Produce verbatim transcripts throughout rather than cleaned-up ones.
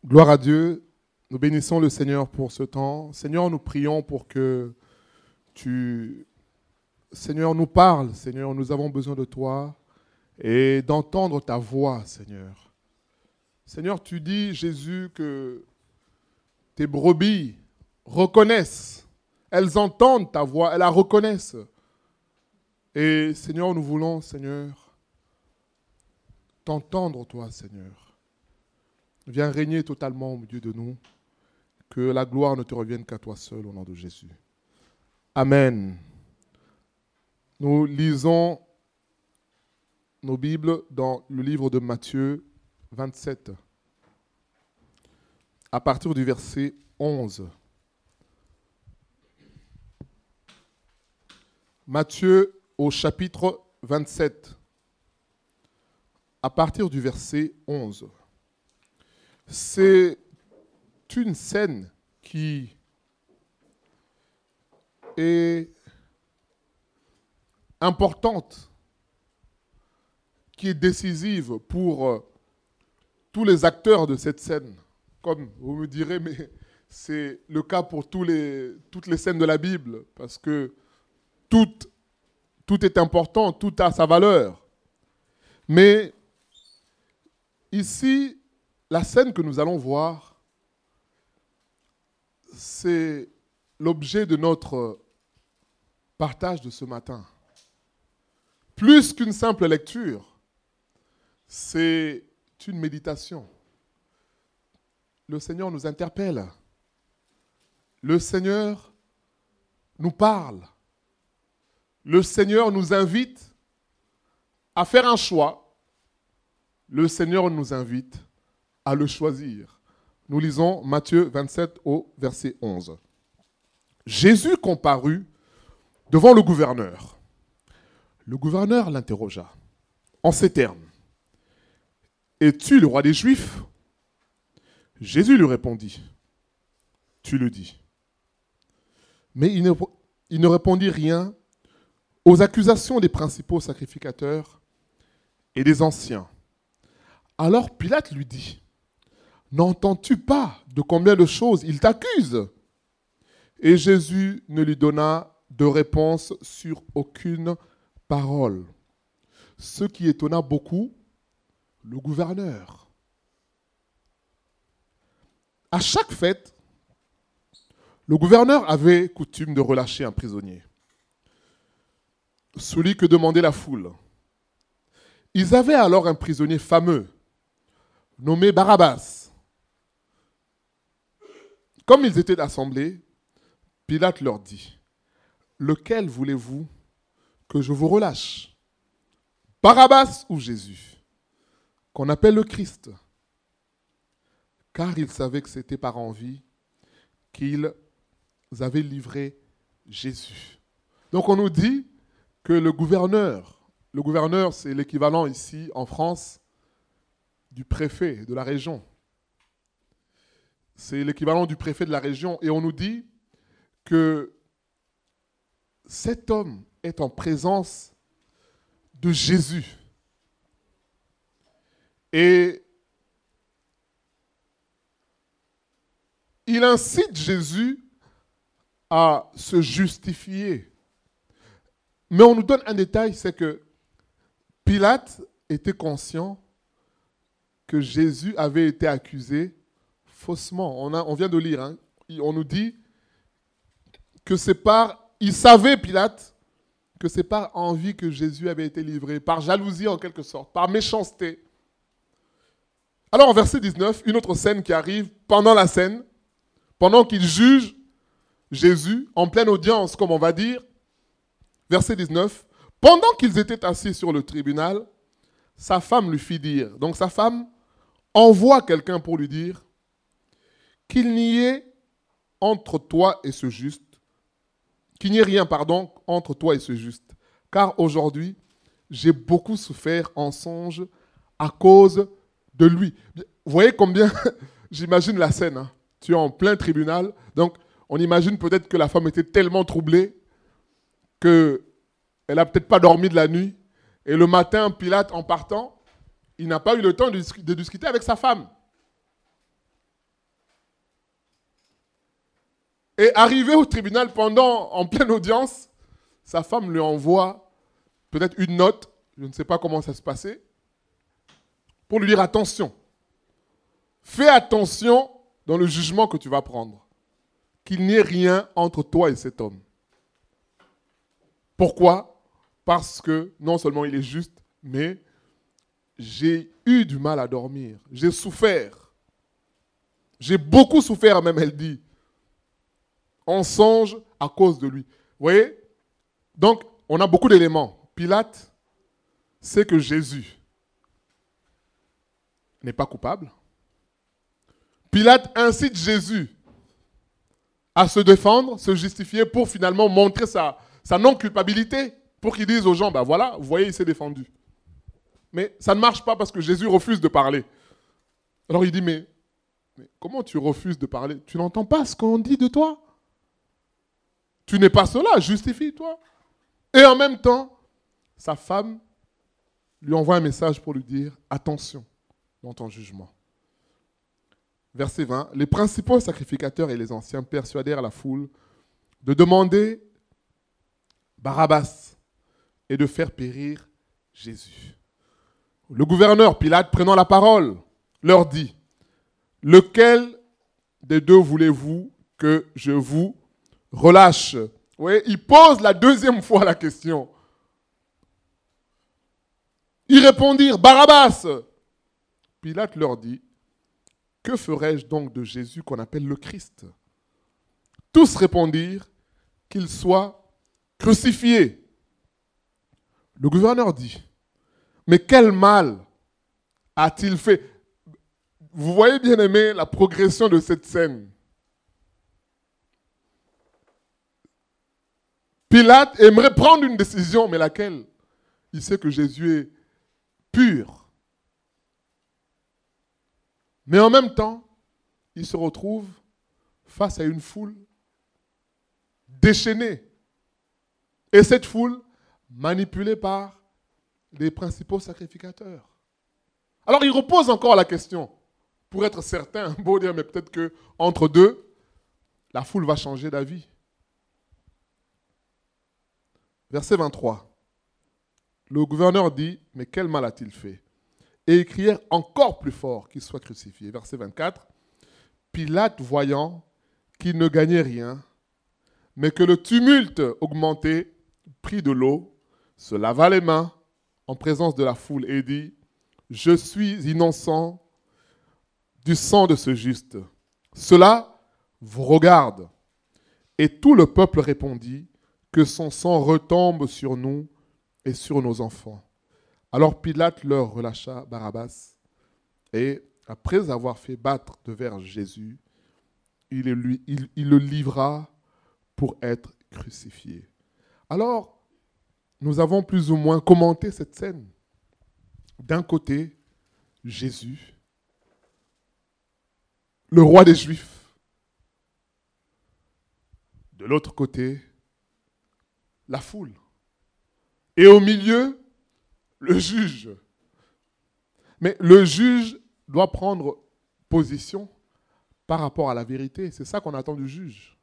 Gloire à Dieu. Nous bénissons le Seigneur pour ce temps. Seigneur, nous prions pour que tu, Seigneur, nous parles. Seigneur, nous avons besoin de toi et d'entendre ta voix, Seigneur. Seigneur, tu dis, Jésus, que tes brebis reconnaissent. Elles entendent ta voix, elles la reconnaissent. Et Seigneur, nous voulons, Seigneur, t'entendre, toi, Seigneur. Viens régner totalement au milieu de nous. Que la gloire ne te revienne qu'à toi seul, au nom de Jésus. Amen. Nous lisons nos Bibles dans le livre de Matthieu vingt-sept, à partir du verset onze. Matthieu au chapitre vingt-sept, à partir du verset onze. C'est une scène qui est importante, qui est décisive pour tous les acteurs de cette scène. Comme vous me direz, mais c'est le cas pour tous les, toutes les scènes de la Bible, parce que tout, tout est important, tout a sa valeur. Mais ici, la scène que nous allons voir, c'est l'objet de notre partage de ce matin. Plus qu'une simple lecture, c'est une méditation. Le Seigneur nous interpelle. Le Seigneur nous parle. Le Seigneur nous invite à faire un choix. Le Seigneur nous invite à le choisir. Nous lisons Matthieu vingt-sept au verset onze. Jésus comparut devant le gouverneur. Le gouverneur l'interrogea en ces termes. « Es-tu le roi des Juifs ?» Jésus lui répondit. « Tu le dis. » Mais il ne, il ne répondit rien aux accusations des principaux sacrificateurs et des anciens. Alors Pilate lui dit, « N'entends-tu pas de combien de choses il t'accuse ?» Et Jésus ne lui donna de réponse sur aucune parole. Ce qui étonna beaucoup le gouverneur. À chaque fête, le gouverneur avait coutume de relâcher un prisonnier, celui que demandait la foule. Ils avaient alors un prisonnier fameux, nommé Barabbas. Comme ils étaient assemblés, Pilate leur dit, « Lequel voulez-vous que je vous relâche, Barabbas ou Jésus, qu'on appelle le Christ ?» Car ils savaient que c'était par envie qu'ils avaient livré Jésus. Donc on nous dit que le gouverneur, le gouverneur c'est l'équivalent ici en France du préfet de la région. C'est l'équivalent du préfet de la région. Et on nous dit que cet homme est en présence de Jésus. Et il incite Jésus à se justifier. Mais on nous donne un détail, c'est que Pilate était conscient que Jésus avait été accusé faussement. On, a, on vient de lire, hein. On nous dit que c'est par, il savait Pilate, que c'est par envie que Jésus avait été livré, par jalousie en quelque sorte, par méchanceté. Alors en verset dix-neuf, une autre scène qui arrive pendant la scène, pendant qu'il juge Jésus, en pleine audience, comme on va dire, verset dix-neuf, pendant qu'ils étaient assis sur le tribunal, sa femme lui fit dire, donc sa femme envoie quelqu'un pour lui dire, qu'il n'y ait entre toi et ce juste, qu'il n'y ait rien, pardon, entre toi et ce juste. Car aujourd'hui, j'ai beaucoup souffert en songe à cause de lui. Vous voyez combien, j'imagine la scène, hein. Tu es en plein tribunal, donc on imagine peut-être que la femme était tellement troublée qu'elle n'a peut-être pas dormi de la nuit. Et le matin, Pilate, en partant, il n'a pas eu le temps de discuter avec sa femme. Et arrivé au tribunal pendant, en pleine audience, sa femme lui envoie peut-être une note, je ne sais pas comment ça se passait, pour lui dire attention. Fais attention dans le jugement que tu vas prendre. Qu'il n'y ait rien entre toi et cet homme. Pourquoi ? Parce que non seulement il est juste, mais j'ai eu du mal à dormir. J'ai souffert. J'ai beaucoup souffert même, elle dit. En songe à cause de lui. Vous voyez ? Donc, on a beaucoup d'éléments. Pilate sait que Jésus n'est pas coupable. Pilate incite Jésus à se défendre, se justifier pour finalement montrer sa, sa non-culpabilité, pour qu'il dise aux gens, ben voilà, vous voyez, il s'est défendu. Mais ça ne marche pas parce que Jésus refuse de parler. Alors il dit, mais, mais comment tu refuses de parler ? Tu n'entends pas ce qu'on dit de toi ? Tu n'es pas cela, justifie-toi. Et en même temps, sa femme lui envoie un message pour lui dire, attention dans ton jugement. Verset vingt, les principaux sacrificateurs et les anciens persuadèrent la foule de demander Barabbas et de faire périr Jésus. Le gouverneur Pilate, prenant la parole, leur dit, lequel des deux voulez-vous que je vous relâche ? Vous voyez, il pose la deuxième fois la question. Ils répondirent, Barabbas. Pilate leur dit, que ferais-je donc de Jésus qu'on appelle le Christ ? Tous répondirent qu'il soit crucifié. Le gouverneur dit, mais quel mal a-t-il fait ? Vous voyez bien aimé la progression de cette scène. Pilate aimerait prendre une décision, mais laquelle ? Il sait que Jésus est pur. Mais en même temps, il se retrouve face à une foule déchaînée. Et cette foule manipulée par les principaux sacrificateurs. Alors il repose encore la question, pour être certain, beau dire, mais peut-être qu'entre deux, la foule va changer d'avis. Verset vingt-trois. Le gouverneur dit, mais quel mal a-t-il fait ? Et ils crièrent encore plus fort qu'il soit crucifié. Verset vingt-quatre. Pilate, voyant qu'il ne gagnait rien, mais que le tumulte augmentait, prit de l'eau, se lava les mains en présence de la foule et dit, je suis innocent du sang de ce juste. Cela vous regarde. Et tout le peuple répondit, que son sang retombe sur nous et sur nos enfants. Alors Pilate leur relâcha Barabbas et, après avoir fait battre de verre Jésus, il, lui, il, il le livra pour être crucifié. Alors, nous avons plus ou moins commenté cette scène. D'un côté, Jésus, le roi des Juifs. De l'autre côté, la foule. Et au milieu, le juge. Mais le juge doit prendre position par rapport à la vérité. C'est ça qu'on attend du juge.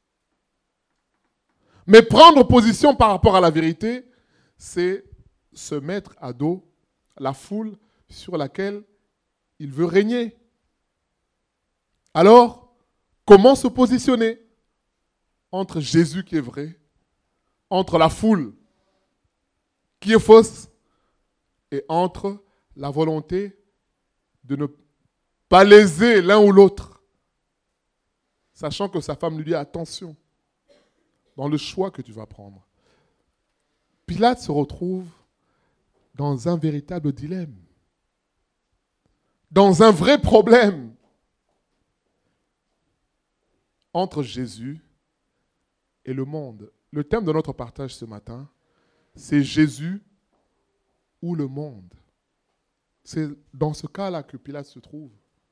Mais prendre position par rapport à la vérité, c'est se mettre à dos la foule sur laquelle il veut régner. Alors, comment se positionner entre Jésus qui est vrai, entre la foule qui est fausse, et entre la volonté de ne pas léser l'un ou l'autre, sachant que sa femme lui dit attention dans le choix que tu vas prendre. Pilate se retrouve dans un véritable dilemme, dans un vrai problème entre Jésus et le monde. Le thème de notre partage ce matin, c'est Jésus ou le monde. C'est dans ce cas-là que Pilate se trouve.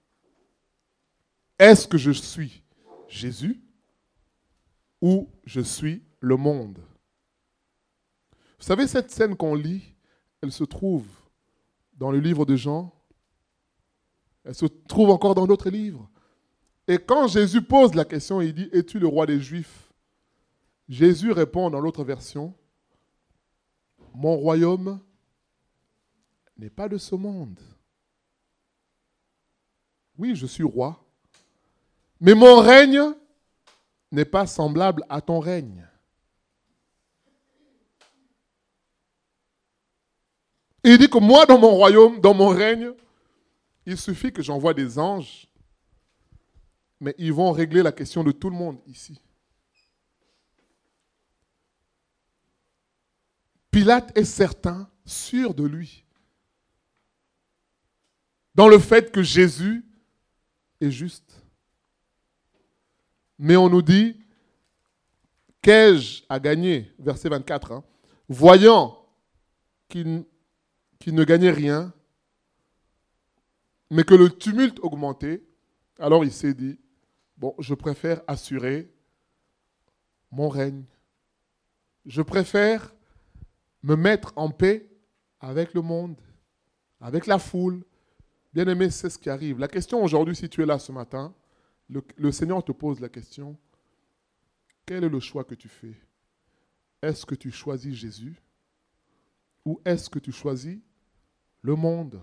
Est-ce que je suis Jésus ou je suis le monde? Vous savez, cette scène qu'on lit, elle se trouve dans le livre de Jean, elle se trouve encore dans d'autres livres. Et quand Jésus pose la question, il dit, es-tu le roi des Juifs? Jésus répond dans l'autre version, mon royaume n'est pas de ce monde. Oui, je suis roi, mais mon règne n'est pas semblable à ton règne. Il dit que moi, dans mon royaume, dans mon règne, il suffit que j'envoie des anges, mais ils vont régler la question de tout le monde ici. Pilate est certain, sûr de lui, dans le fait que Jésus est juste. Mais on nous dit, qu'ai-je à gagner? Verset vingt-quatre. Hein, voyant qu'il, qu'il ne gagnait rien, mais que le tumulte augmentait, alors il s'est dit, bon, je préfère assurer mon règne. Je préfère me mettre en paix avec le monde, avec la foule. Bien-aimé, c'est ce qui arrive. La question aujourd'hui, si tu es là ce matin, le, le Seigneur te pose la question, quel est le choix que tu fais? Est-ce que tu choisis Jésus ou est-ce que tu choisis le monde?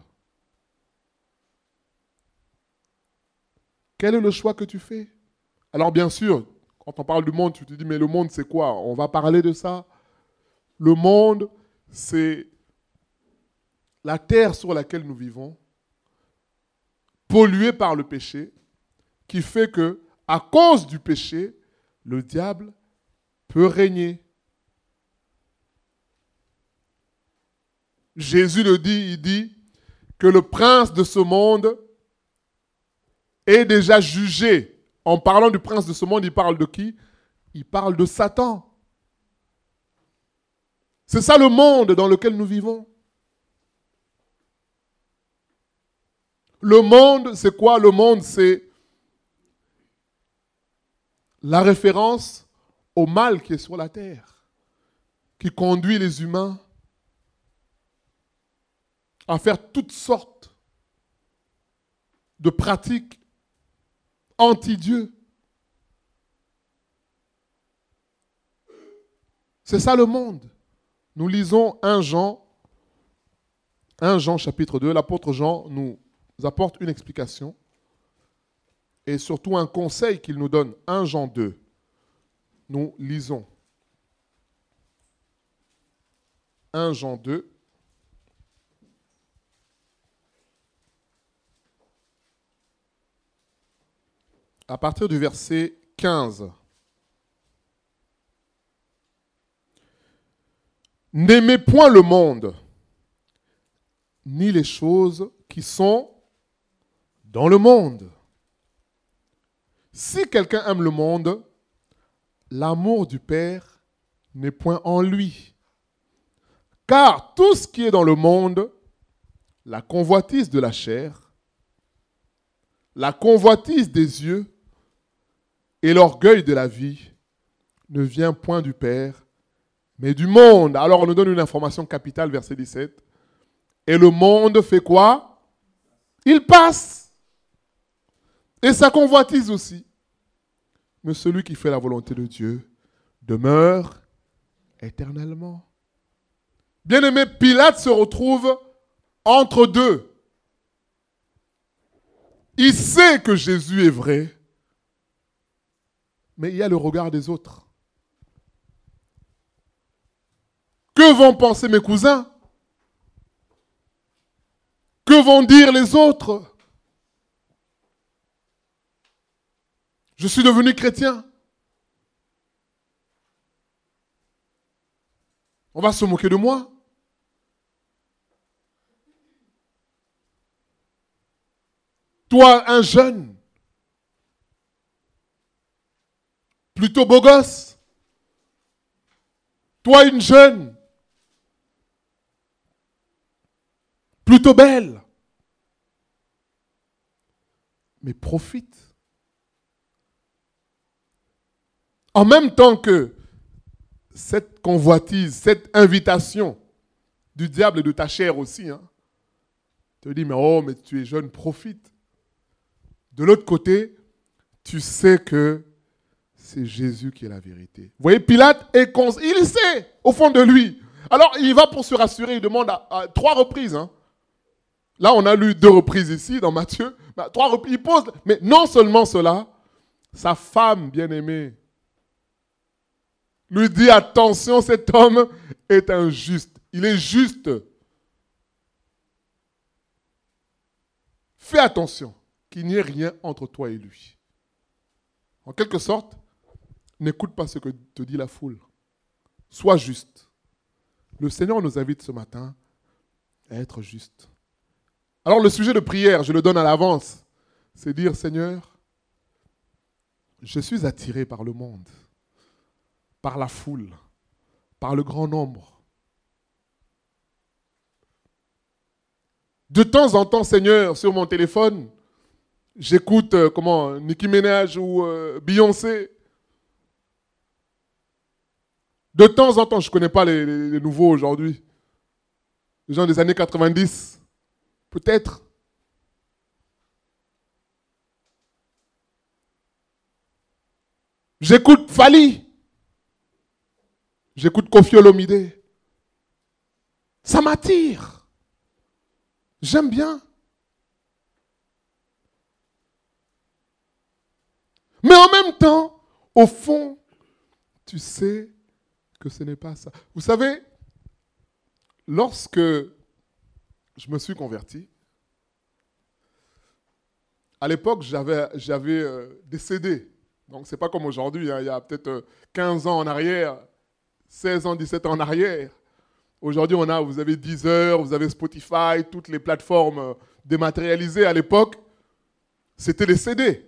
Quel est le choix que tu fais? Alors bien sûr, quand on parle du monde, tu te dis, mais le monde c'est quoi? On va parler de ça. Le monde, c'est la terre sur laquelle nous vivons, polluée par le péché, qui fait que, à cause du péché, le diable peut régner. Jésus le dit, il dit que le prince de ce monde est déjà jugé. En parlant du prince de ce monde, il parle de qui? Il parle de Satan. C'est ça le monde dans lequel nous vivons. Le monde, c'est quoi? Le monde, c'est la référence au mal qui est sur la terre, qui conduit les humains à faire toutes sortes de pratiques anti-Dieu. C'est ça le monde. Nous lisons un Jean, un Jean chapitre deux. L'apôtre Jean nous apporte une explication et surtout un conseil qu'il nous donne. un Jean deux. Nous lisons. un Jean deux. À partir du verset quinze. N'aimez point le monde, ni les choses qui sont dans le monde. Si quelqu'un aime le monde, l'amour du Père n'est point en lui. Car tout ce qui est dans le monde, la convoitise de la chair, la convoitise des yeux et l'orgueil de la vie ne vient point du Père, mais du monde. Alors on nous donne une information capitale, verset dix-sept. Et le monde fait quoi? Il passe. Et sa convoitise aussi. Mais celui qui fait la volonté de Dieu demeure éternellement. Bien-aimé, Pilate se retrouve entre deux. Il sait que Jésus est vrai, mais il y a le regard des autres. Que vont penser mes cousins? Que vont dire les autres? Je suis devenu chrétien. On va se moquer de moi. Toi, un jeune, plutôt beau gosse. Toi, une jeune, plutôt belle. Mais profite. En même temps que cette convoitise, cette invitation du diable et de ta chair aussi, hein, te dit, mais oh, mais tu es jeune, profite. De l'autre côté, tu sais que c'est Jésus qui est la vérité. Vous voyez, Pilate est cons- il sait au fond de lui. Alors il va pour se rassurer, il demande à, à trois reprises. Hein. Là, on a lu deux reprises ici dans Matthieu. Bah, trois reprises, il pose. Mais non seulement cela, sa femme bien-aimée lui dit attention, cet homme est injuste. Il est juste. Fais attention qu'il n'y ait rien entre toi et lui. En quelque sorte, n'écoute pas ce que te dit la foule. Sois juste. Le Seigneur nous invite ce matin à être juste. Alors le sujet de prière, je le donne à l'avance, c'est dire Seigneur, je suis attiré par le monde, par la foule, par le grand nombre. De temps en temps, Seigneur, sur mon téléphone, j'écoute euh, comment Nicki Minaj ou euh, Beyoncé. De temps en temps, je ne connais pas les, les, les nouveaux aujourd'hui, les gens des années quatre-vingt-dix, peut-être. J'écoute Fali. J'écoute Koffi Olomide. Ça m'attire. J'aime bien. Mais en même temps, au fond, tu sais que ce n'est pas ça. Vous savez, lorsque je me suis converti, à l'époque, j'avais, j'avais euh, des C D. Donc, ce n'est pas comme aujourd'hui, hein, il y a peut-être euh, quinze ans en arrière, seize ans, dix-sept ans en arrière. Aujourd'hui, on a, vous avez Deezer, vous avez Spotify, toutes les plateformes euh, dématérialisées. À l'époque, c'était les C D.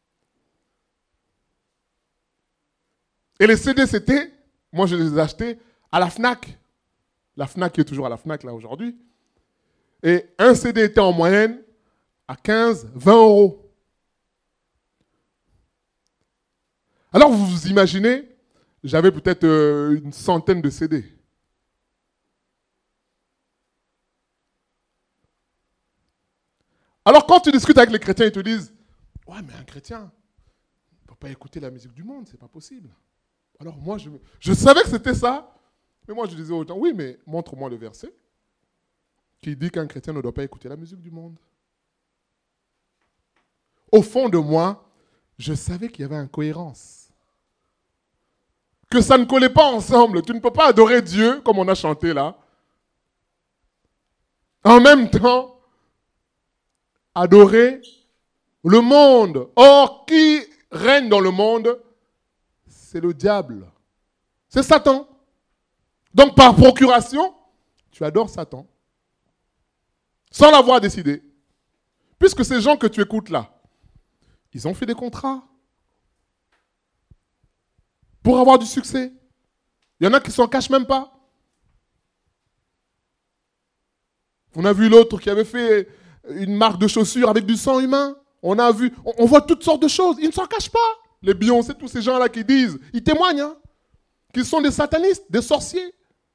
Et les C D, c'était, moi je les ai achetés à la FNAC. La FNAC qui est toujours à la FNAC là aujourd'hui. Et un C D était en moyenne à quinze, vingt euros. Alors vous vous imaginez, j'avais peut-être euh, une centaine de C D. Alors quand tu discutes avec les chrétiens, ils te disent « Ouais, mais un chrétien ne peut pas écouter la musique du monde, c'est pas possible. » Alors moi, je, je savais que c'était ça, mais moi je disais aux gens « Oui, mais montre-moi le verset qui dit qu'un chrétien ne doit pas écouter la musique du monde. » Au fond de moi, je savais qu'il y avait incohérence. Que ça ne collait pas ensemble. Tu ne peux pas adorer Dieu, comme on a chanté là. En même temps, adorer le monde. Or, qui règne dans le monde? C'est le diable. C'est Satan. Donc, par procuration, tu adores Satan. Sans l'avoir décidé. Puisque ces gens que tu écoutes là, ils ont fait des contrats pour avoir du succès. Il y en a qui ne s'en cachent même pas. On a vu l'autre qui avait fait une marque de chaussures avec du sang humain. On a vu, on, on voit toutes sortes de choses. Ils ne s'en cachent pas. Les Beyoncé, tous ces gens-là qui disent, ils témoignent, hein, qu'ils sont des satanistes, des sorciers.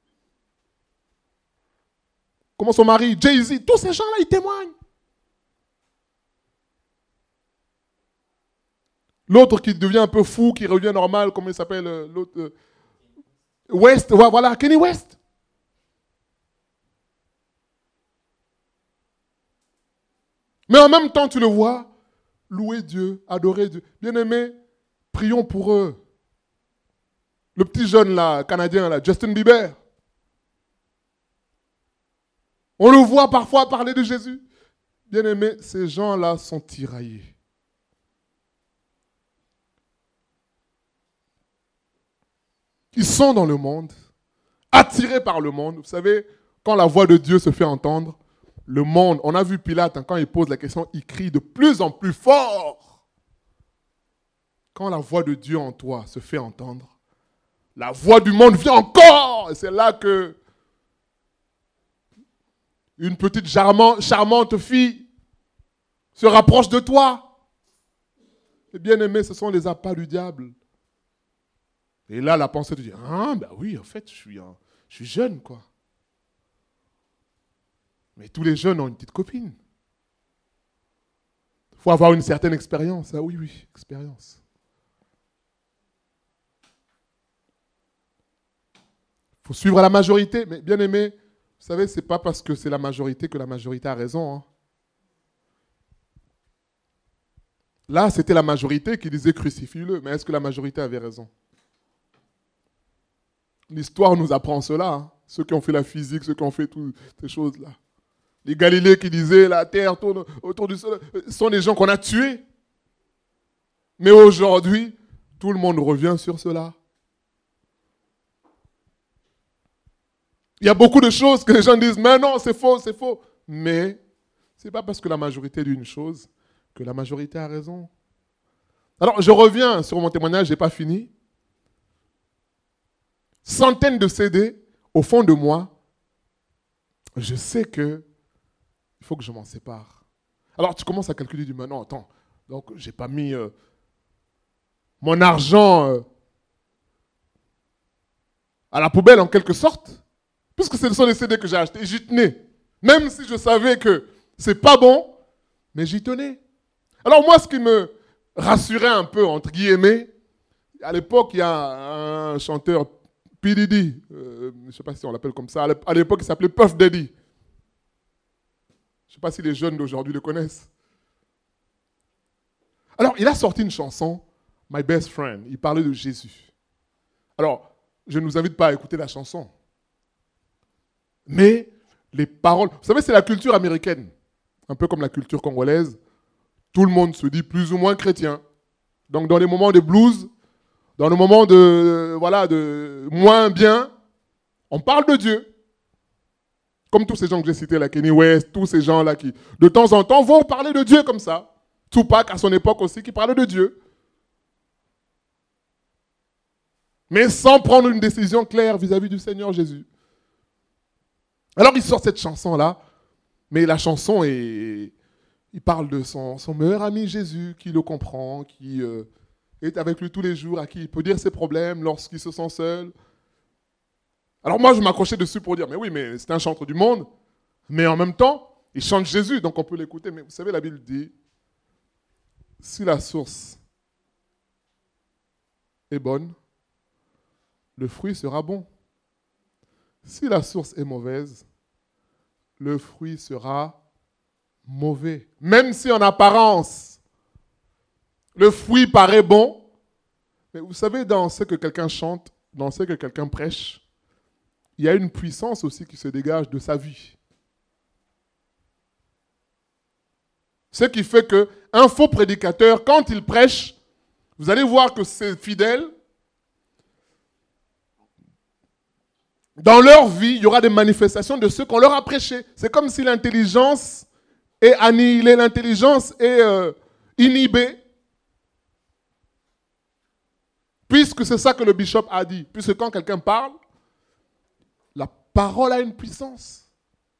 Comment son mari, Jay-Z, tous ces gens-là, ils témoignent. L'autre qui devient un peu fou, qui revient normal, comment il s'appelle l'autre euh, West, voilà, Kenny West. Mais en même temps, tu le vois, louer Dieu, adorer Dieu. Bien-aimés, prions pour eux. Le petit jeune là, canadien là, Justin Bieber. On le voit parfois parler de Jésus. Bien-aimés, ces gens-là sont tiraillés. Ils sont dans le monde, attirés par le monde. Vous savez, quand la voix de Dieu se fait entendre, le monde, on a vu Pilate, hein, quand il pose la question, il crie de plus en plus fort. Quand la voix de Dieu en toi se fait entendre, la voix du monde vient encore. Et c'est là que une petite charmante, charmante fille se rapproche de toi. Et bien aimé, ce sont les appâts du diable. Et là, la pensée te dit, ah, ben oui, en fait, je suis, un, je suis jeune, quoi. Mais tous les jeunes ont une petite copine. faut avoir une certaine expérience. Ah oui, oui, expérience. Il faut suivre la majorité. Mais bien aimé, vous savez, ce n'est pas parce que c'est la majorité que la majorité a raison. Hein. Là, c'était la majorité qui disait crucifie-le. Mais est-ce que la majorité avait raison? L'histoire nous apprend cela. Hein. Ceux qui ont fait la physique, ceux qui ont fait toutes ces choses-là. Les Galiléens qui disaient la terre tourne autour du soleil, ce sont des gens qu'on a tués. Mais aujourd'hui, tout le monde revient sur cela. Il y a beaucoup de choses que les gens disent, mais non, c'est faux, c'est faux. Mais ce n'est pas parce que la majorité dit une chose que la majorité a raison. Alors, je reviens sur mon témoignage, je n'ai pas fini. Centaines de C D au fond de moi. Je sais que il faut que je m'en sépare. Alors, tu commences à calculer, du maintenant, attends, donc je n'ai pas mis euh, mon argent euh, à la poubelle en quelque sorte, puisque ce sont les C D que j'ai achetés, j'y tenais. Même si je savais que ce n'est pas bon, mais j'y tenais. Alors moi, ce qui me rassurait un peu, entre guillemets, à l'époque, il y a un chanteur, P. Diddy, euh, je ne sais pas si on l'appelle comme ça, à l'époque, il s'appelait Puff Daddy. Je ne sais pas si les jeunes d'aujourd'hui le connaissent. Alors, il a sorti une chanson, My Best Friend. Il parlait de Jésus. Alors, je ne vous invite pas à écouter la chanson. Mais les paroles... Vous savez, c'est la culture américaine. Un peu comme la culture congolaise. Tout le monde se dit plus ou moins chrétien. Donc, dans les moments de blues, dans les moments de, voilà, de moins bien, on parle de Dieu. Comme tous ces gens que j'ai cités, la Kanye West, tous ces gens-là qui, de temps en temps, vont parler de Dieu comme ça. Tupac, à son époque aussi, qui parlait de Dieu. Mais sans prendre une décision claire vis-à-vis du Seigneur Jésus. Alors, il sort cette chanson-là, mais la chanson, est, il parle de son, son meilleur ami Jésus, qui le comprend, qui euh, est avec lui tous les jours, à qui il peut dire ses problèmes lorsqu'il se sent seul. Alors moi, je m'accrochais dessus pour dire, mais oui, mais c'est un chanteur du monde. Mais en même temps, il chante Jésus, donc on peut l'écouter. Mais vous savez, la Bible dit, si la source est bonne, le fruit sera bon. Si la source est mauvaise, le fruit sera mauvais. Même si en apparence, le fruit paraît bon, mais vous savez, dans ce que quelqu'un chante, dans ce que quelqu'un prêche, il y a une puissance aussi qui se dégage de sa vie. Ce qui fait qu'un faux prédicateur, quand il prêche, vous allez voir que ses fidèles, dans leur vie, il y aura des manifestations de ce qu'on leur a prêché. C'est comme si l'intelligence est annihilée, l'intelligence est euh, inhibée. Puisque c'est ça que le bishop a dit. Puisque quand quelqu'un parle, la parole a une puissance.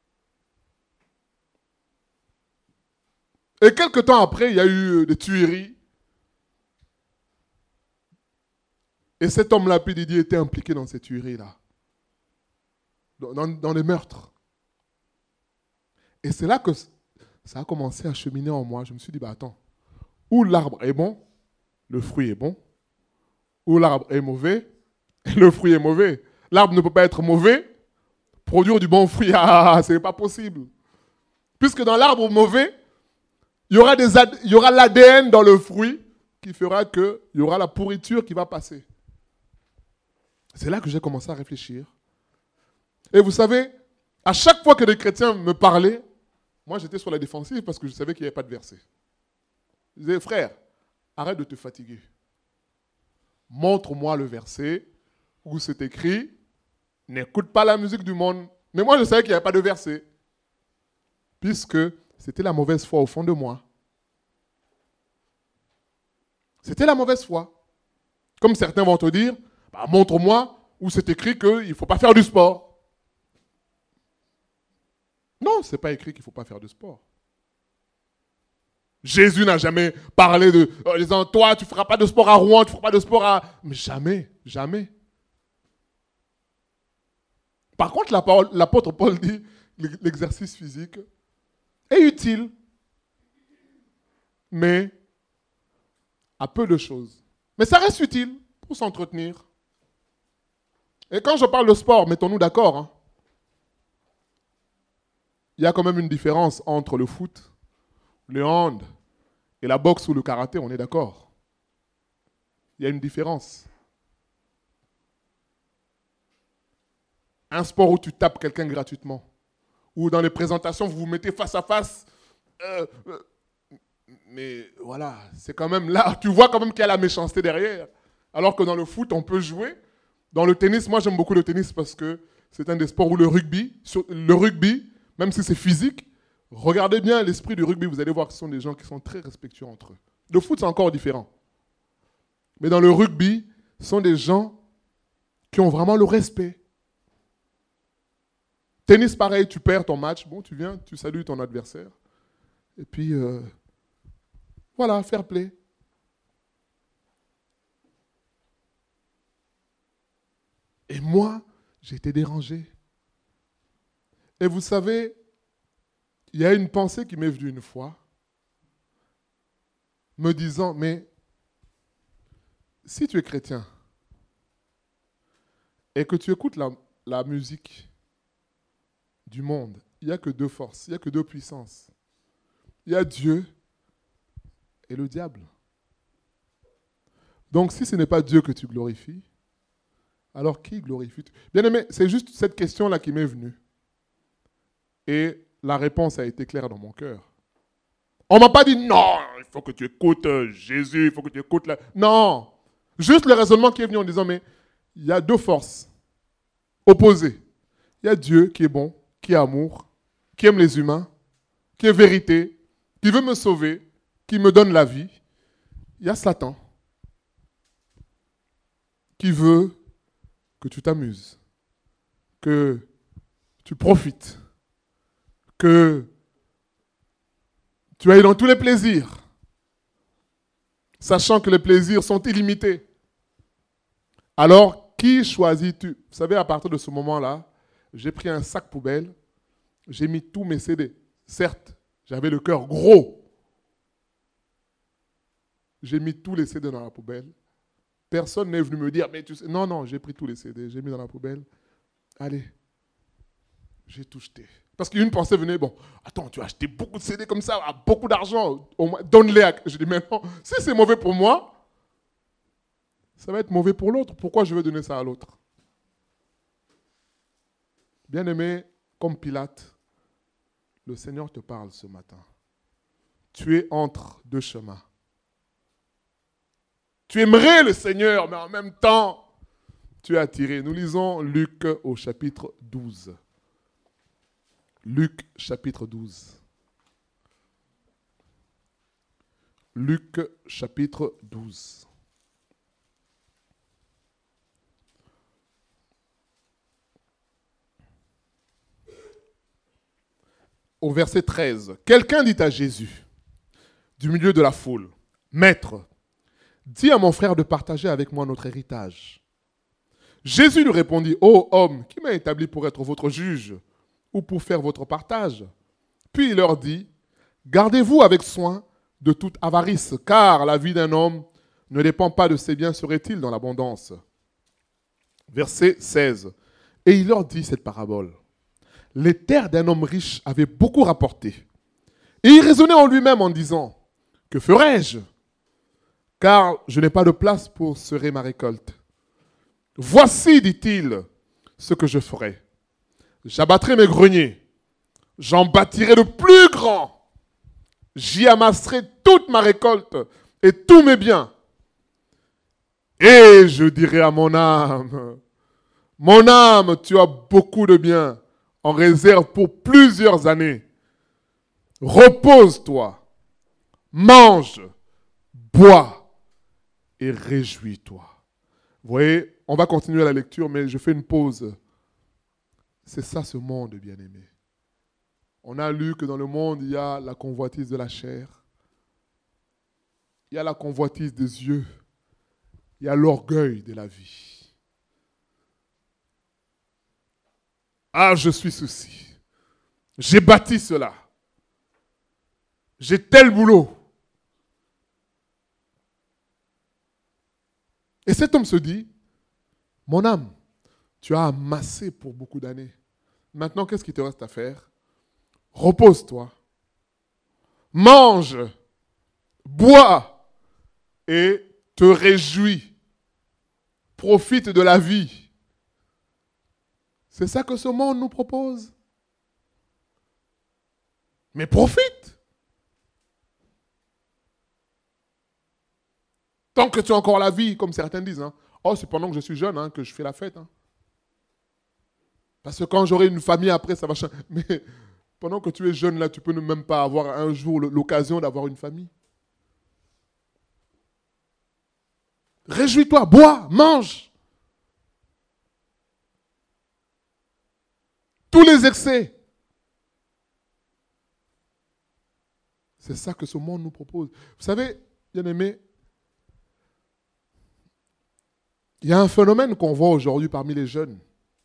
Et quelque temps après, il y a eu des tueries. Et cet homme-là, P. Diddy, était impliqué dans ces tueries-là. Dans, dans, dans les meurtres. Et c'est là que ça a commencé à cheminer en moi. Je me suis dit, bah attends, où l'arbre est bon, le fruit est bon. Où l'arbre est mauvais, le fruit est mauvais. L'arbre ne peut pas être mauvais, produire du bon fruit, ah, ce n'est pas possible. Puisque dans l'arbre mauvais, il y aura, des ad, il y aura l'A D N dans le fruit qui fera qu'il y aura la pourriture qui va passer. C'est là que j'ai commencé à réfléchir. Et vous savez, à chaque fois que des chrétiens me parlaient, moi j'étais sur la défensive parce que je savais qu'il n'y avait pas de verset. Je disais, frère, arrête de te fatiguer. Montre-moi le verset où c'est écrit, n'écoute pas la musique du monde. Mais moi je savais qu'il n'y avait pas de verset. Puisque c'était la mauvaise foi au fond de moi. C'était la mauvaise foi. Comme certains vont te dire, bah, montre-moi où c'est écrit qu'il ne faut pas faire du sport. Non, ce n'est pas écrit qu'il ne faut pas faire de sport. Jésus n'a jamais parlé de, en disant, toi, tu ne feras pas de sport à Rouen, tu ne feras pas de sport à... Mais jamais, jamais. Par contre, la parole, l'apôtre Paul dit, l'exercice physique est utile. mais à peu de choses. Mais ça reste utile pour s'entretenir. Et quand je parle de sport, mettons-nous d'accord, hein, il y a quand même une différence entre le foot, le hand et la boxe ou le karaté, on est d'accord. Il y a une différence. Un sport où tu tapes quelqu'un gratuitement, ou dans les présentations, vous vous mettez face à face, euh, euh, mais voilà, c'est quand même là, tu vois quand même qu'il y a la méchanceté derrière. Alors que dans le foot, on peut jouer. Dans le tennis, moi j'aime beaucoup le tennis parce que c'est un des sports où le rugby, sur, le rugby, même si c'est physique, regardez bien l'esprit du rugby, vous allez voir que ce sont des gens qui sont très respectueux entre eux. Le foot, c'est encore différent. Mais dans le rugby, ce sont des gens qui ont vraiment le respect. Tennis, pareil, tu perds ton match, bon, tu viens, tu salues ton adversaire. Et puis, euh, voilà, fair play. Et moi, j'ai été dérangé. Et vous savez, il y a une pensée qui m'est venue une fois, me disant, mais si tu es chrétien et que tu écoutes la, la musique du monde, il n'y a que deux forces, il n'y a que deux puissances. Il y a Dieu et le diable. Donc si ce n'est pas Dieu que tu glorifies, alors qui glorifie-tu? Bien-aimé, c'est juste cette question-là qui m'est venue. Et la réponse a été claire dans mon cœur. On ne m'a pas dit non, il faut que tu écoutes Jésus, il faut que tu écoutes la... Non, juste le raisonnement qui est venu en disant, mais il y a deux forces opposées. Il y a Dieu qui est bon, qui est amour, qui aime les humains, qui est vérité, qui veut me sauver, qui me donne la vie. Il y a Satan qui veut que tu t'amuses, que tu profites, que tu ailles dans tous les plaisirs, sachant que les plaisirs sont illimités. Alors, qui choisis-tu? Vous savez, à partir de ce moment-là, j'ai pris un sac poubelle, j'ai mis tous mes C D. Certes, j'avais le cœur gros. J'ai mis tous les C D dans la poubelle. Personne n'est venu me dire, mais tu sais, non, non, j'ai pris tous les C D, j'ai mis dans la poubelle. Allez, j'ai tout jeté. Parce qu'une pensée venait, bon, attends, tu as acheté beaucoup de C D comme ça, à beaucoup d'argent, au moins, donne-les à... Je dis, mais non, si c'est mauvais pour moi, ça va être mauvais pour l'autre. Pourquoi je veux donner ça à l'autre? Bien-aimé, comme Pilate, le Seigneur te parle ce matin. Tu es entre deux chemins. Tu aimerais le Seigneur, mais en même temps, tu es attiré. Nous lisons Luc au chapitre douze. Luc chapitre douze. Luc chapitre douze. Au verset treize, quelqu'un dit à Jésus, du milieu de la foule, « Maître, dis à mon frère de partager avec moi notre héritage. » Jésus lui répondit, « Ô homme, qui m'a établi pour être votre juge ou pour faire votre partage ?» Puis il leur dit, « Gardez-vous avec soin de toute avarice, car la vie d'un homme ne dépend pas de ses biens, serait-il dans l'abondance. » Verset seize, et il leur dit cette parabole. Les terres d'un homme riche avaient beaucoup rapporté. Et il raisonnait en lui-même en disant, « Que ferai-je ? Car je n'ai pas de place pour serer ma récolte. Voici, dit-il, ce que je ferai. J'abattrai mes greniers, j'en bâtirai de plus grands. J'y amasserai toute ma récolte et tous mes biens. Et je dirai à mon âme, mon âme, tu as beaucoup de biens en réserve pour plusieurs années. Repose-toi, mange, bois et réjouis-toi. » Vous voyez, on va continuer la lecture, mais je fais une pause. C'est ça ce monde, bien-aimé. On a lu que dans le monde, il y a la convoitise de la chair, il y a la convoitise des yeux, il y a l'orgueil de la vie. Ah, je suis ceci. J'ai bâti cela. J'ai tel boulot. Et cet homme se dit, mon âme, tu as amassé pour beaucoup d'années. Maintenant, qu'est-ce qu'il te reste à faire? Repose-toi, mange, bois et te réjouis. Profite de la vie. C'est ça que ce monde nous propose. Mais profite. Tant que tu as encore la vie, comme certains disent. Hein. Oh, c'est pendant que je suis jeune hein, que je fais la fête. Hein. Parce que quand j'aurai une famille après, ça va changer. Mais pendant que tu es jeune, là, tu peux ne même pas avoir un jour l'occasion d'avoir une famille. Réjouis-toi, bois, mange. Tous les excès. C'est ça que ce monde nous propose. Vous savez, bien aimé, il y a un phénomène qu'on voit aujourd'hui parmi les jeunes.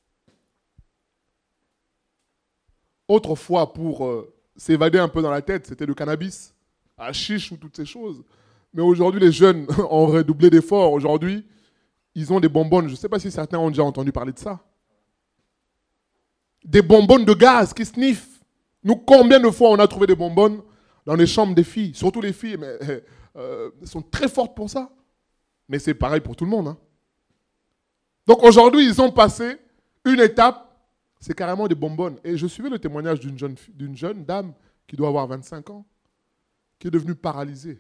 Autrefois, pour euh, s'évader un peu dans la tête, c'était le cannabis, hashish ou toutes ces choses. Mais aujourd'hui, les jeunes ont redoublé d'efforts. Aujourd'hui, ils ont des bonbonnes. Je ne sais pas si certains ont déjà entendu parler de ça. Des bonbonnes de gaz qui sniffent. Nous, combien de fois on a trouvé des bonbonnes dans les chambres des filles? Surtout les filles, mais euh, elles sont très fortes pour ça. Mais c'est pareil pour tout le monde. Hein. Donc aujourd'hui, ils ont passé une étape. C'est carrément des bonbonnes. Et je suivais le témoignage d'une jeune, d'une jeune dame qui doit avoir vingt-cinq ans, qui est devenue paralysée.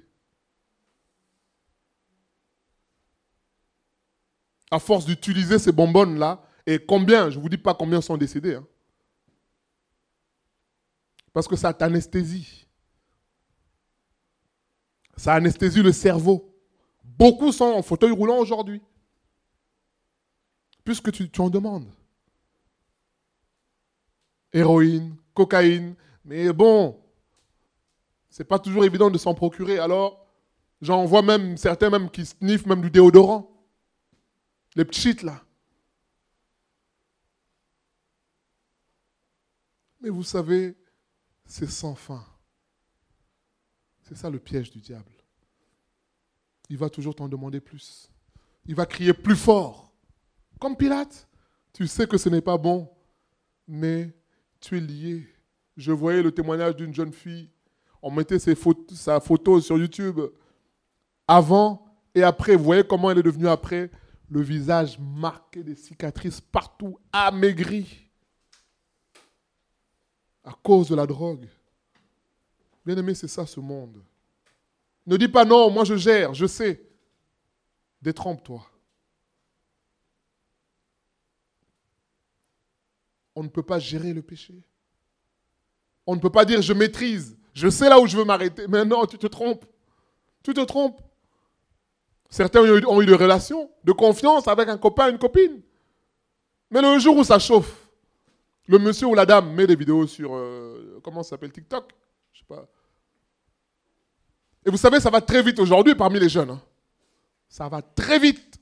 À force d'utiliser ces bonbonnes-là, et combien, je ne vous dis pas combien sont décédés. Hein. Parce que ça t'anesthésie. Ça anesthésie le cerveau. Beaucoup sont en fauteuil roulant aujourd'hui. Puisque tu, tu en demandes. Héroïne, cocaïne. Mais bon, c'est pas toujours évident de s'en procurer. Alors, j'en vois même certains même qui sniffent même du déodorant. Les petites là. Mais vous savez, c'est sans fin. C'est ça le piège du diable. Il va toujours t'en demander plus. Il va crier plus fort. Comme Pilate. Tu sais que ce n'est pas bon, mais tu es lié. Je voyais le témoignage d'une jeune fille. On mettait ses photos, sa photo sur YouTube avant et après. Vous voyez comment elle est devenue après? Le visage marqué des cicatrices partout, amaigri. À cause de la drogue. Bien aimé, c'est ça ce monde. Ne dis pas non, moi je gère, je sais. Détrompe-toi. On ne peut pas gérer le péché. On ne peut pas dire je maîtrise, je sais là où je veux m'arrêter. Mais non, tu te trompes. Tu te trompes. Certains ont eu, ont eu des relations de confiance avec un copain, une copine. Mais le jour où ça chauffe, le monsieur ou la dame met des vidéos sur, euh, comment ça s'appelle, TikTok, je sais pas. Et vous savez, ça va très vite aujourd'hui parmi les jeunes. Hein. Ça va très vite.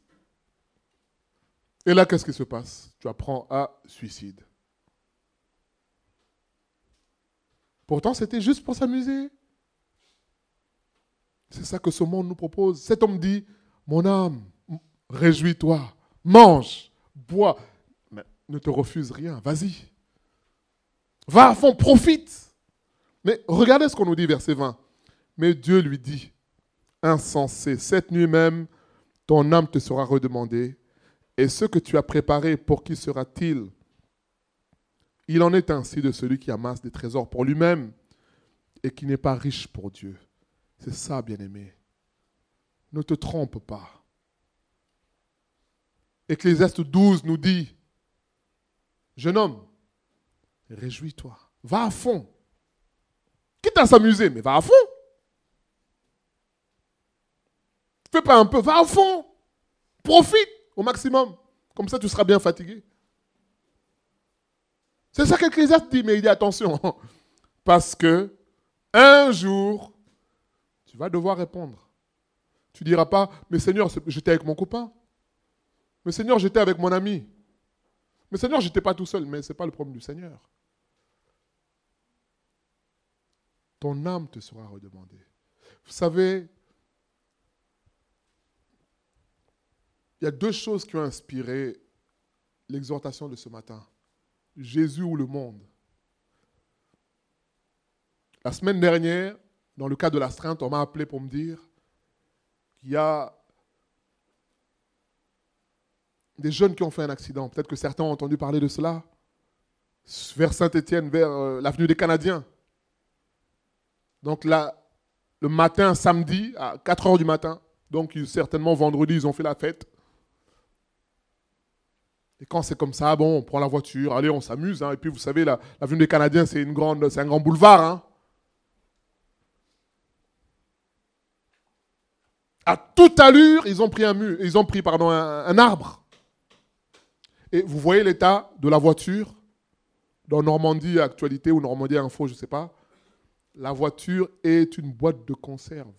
Et là, qu'est-ce qui se passe? Tu apprends à suicide. Pourtant, c'était juste pour s'amuser. C'est ça que ce monde nous propose. Cet homme dit, mon âme, réjouis-toi, mange, bois. Mais ne te refuse rien, vas-y. Va à fond, profite. Mais regardez ce qu'on nous dit, verset vingt. Mais Dieu lui dit, insensé, cette nuit même, ton âme te sera redemandée. Et ce que tu as préparé, pour qui sera-t-il? Il en est ainsi de celui qui amasse des trésors pour lui-même et qui n'est pas riche pour Dieu. C'est ça, bien-aimé. Ne te trompe pas. Ecclésiaste douze nous dit, jeune homme, réjouis-toi, va à fond. Quitte à s'amuser, mais va à fond. Fais pas un peu, va à fond. Profite au maximum. Comme ça, tu seras bien fatigué. C'est ça qu'Ecclésiaste dit, mais il dit attention. Parce que un jour, tu vas devoir répondre. Tu ne diras pas, mais Seigneur, j'étais avec mon copain. Mais Seigneur, j'étais avec mon ami. Mais Seigneur, je n'étais pas tout seul. Mais ce n'est pas le problème du Seigneur. Ton âme te sera redemandée. Vous savez, Il y a deux choses qui ont inspiré l'exhortation de ce matin. Jésus ou le monde. La semaine dernière, dans le cadre de l'astreinte, on m'a appelé pour me dire qu'il y a des jeunes qui ont fait un accident. Peut-être que certains ont entendu parler de cela. Vers Saint-Étienne, vers euh, l'avenue des Canadiens. Donc là, le matin, samedi, à quatre heures du matin, donc certainement vendredi, ils ont fait la fête. Et quand c'est comme ça, bon, on prend la voiture, allez, on s'amuse. Hein. Et puis vous savez, la, l'avenue des Canadiens, c'est, une grande, c'est un grand boulevard. Hein. À toute allure, ils ont pris un mur, ils ont pris pardon, un, un arbre. Et vous voyez l'état de la voiture dans Normandie Actualité ou Normandie Info, je ne sais pas. La voiture est une boîte de conserve.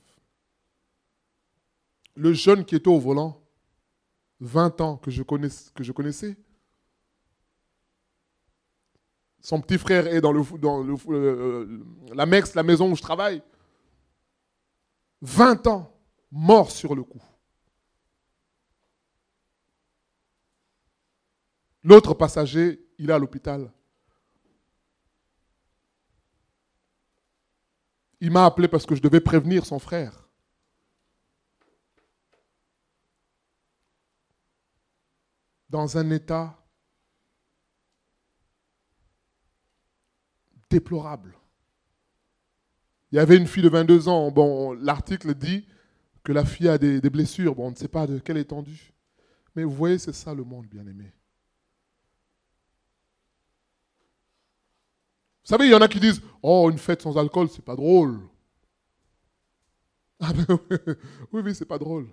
Le jeune qui était au volant, vingt ans que je, connaiss, que je connaissais, son petit frère est dans, le, dans le, euh, la M E X, la maison où je travaille. vingt ans, mort sur le coup. L'autre passager, il est à l'hôpital. Il m'a appelé parce que je devais prévenir son frère. Dans un état déplorable. Il y avait une fille de vingt-deux ans. Bon, l'article dit que la fille a des, des blessures. Bon, on ne sait pas de quelle étendue. Mais vous voyez, c'est ça le monde, bien-aimé. Vous savez, il y en a qui disent « Oh, une fête sans alcool, c'est pas drôle. » Ah ben oui, oui, c'est pas drôle.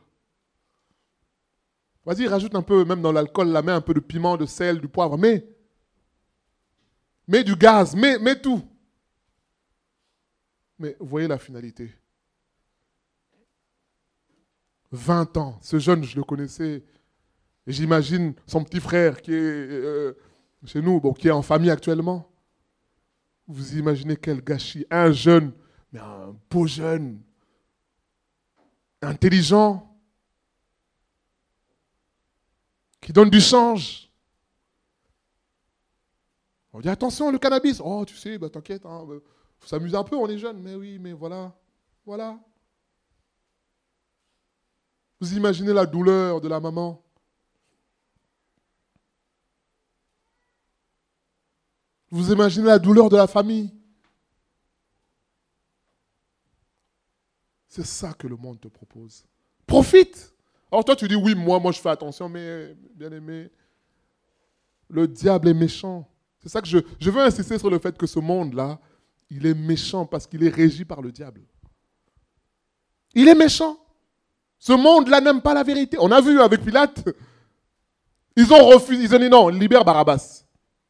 Vas-y, rajoute un peu, même dans l'alcool, là, mets un peu de piment, de sel, du poivre, mets. Mets du gaz, mets, mets tout. Mais vous voyez la finalité. vingt ans, ce jeune, je le connaissais. Et j'imagine son petit frère qui est euh, chez nous, bon, qui est en famille actuellement. Vous imaginez quel gâchis. Un jeune, mais un beau jeune, intelligent, qui donne du change. On dit attention, le cannabis. Oh, tu sais, bah, t'inquiète, il hein, bah, faut s'amuser un peu, on est jeune. Mais oui, mais voilà, voilà. Vous imaginez la douleur de la maman. Vous imaginez la douleur de la famille. C'est ça que le monde te propose. Profite. Alors toi, tu dis, oui, moi, moi, je fais attention, mais bien aimé, le diable est méchant. C'est ça que je, je veux insister sur le fait que ce monde-là, il est méchant parce qu'il est régi par le diable. Il est méchant. Ce monde-là n'aime pas la vérité. On a vu avec Pilate, ils ont refusé, ils ont dit non, libère Barabbas.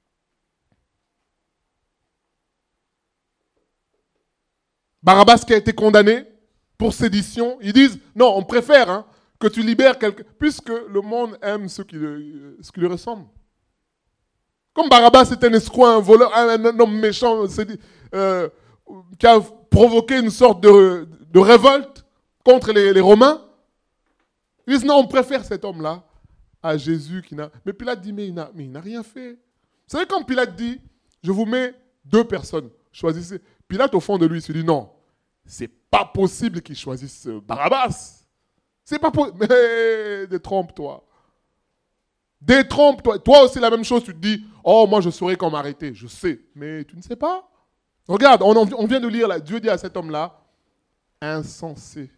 Barabbas qui a été condamné pour sédition, ils disent, non, on préfère hein, que tu libères quelqu'un, puisque le monde aime ce qui, le, ce qui lui ressemble. Comme Barabbas est un escroc, un voleur, un, un homme méchant, euh, qui a provoqué une sorte de, de révolte contre les, les Romains, ils disent, non, on préfère cet homme-là à Jésus qui n'a... Mais Pilate dit, mais il n'a, mais il n'a rien fait. Vous savez, quand Pilate dit, je vous mets deux personnes, choisissez. Pilate, au fond de lui, il se dit, non, c'est pas possible qu'il choisisse Barabbas. C'est pas possible. Mais détrompe-toi. Détrompe-toi. Toi aussi, la même chose, tu te dis, oh, moi, je saurais comment m'arrêter. Je sais, mais tu ne sais pas. Regarde, on, on vient de lire, là, Dieu dit à cet homme-là, insensé.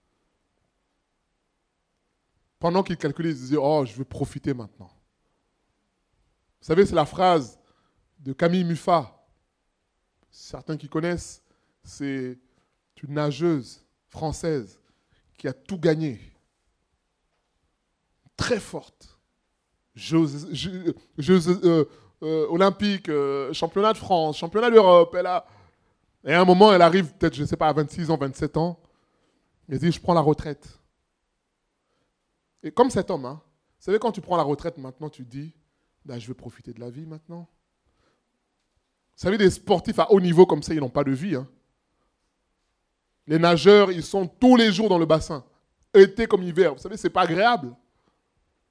Pendant qu'il calculait, il disait, oh, je veux profiter maintenant. Vous savez, c'est la phrase de Camille Muffat. Certains qui connaissent, c'est une nageuse française qui a tout gagné. Très forte. Jeux, jeux, jeux euh, euh, olympiques, euh, championnat de France, championnat d'Europe. Elle a... Et à un moment, elle arrive peut-être, je ne sais pas, à vingt-six ans, vingt-sept ans. Elle dit, je prends la retraite. Et comme cet homme, hein, vous savez, quand tu prends la retraite maintenant, tu te dis, bah, je vais profiter de la vie maintenant. Vous savez, des sportifs à haut niveau comme ça, ils n'ont pas de vie. Hein. Les nageurs, ils sont tous les jours dans le bassin. Été comme hiver. Vous savez, ce n'est pas agréable.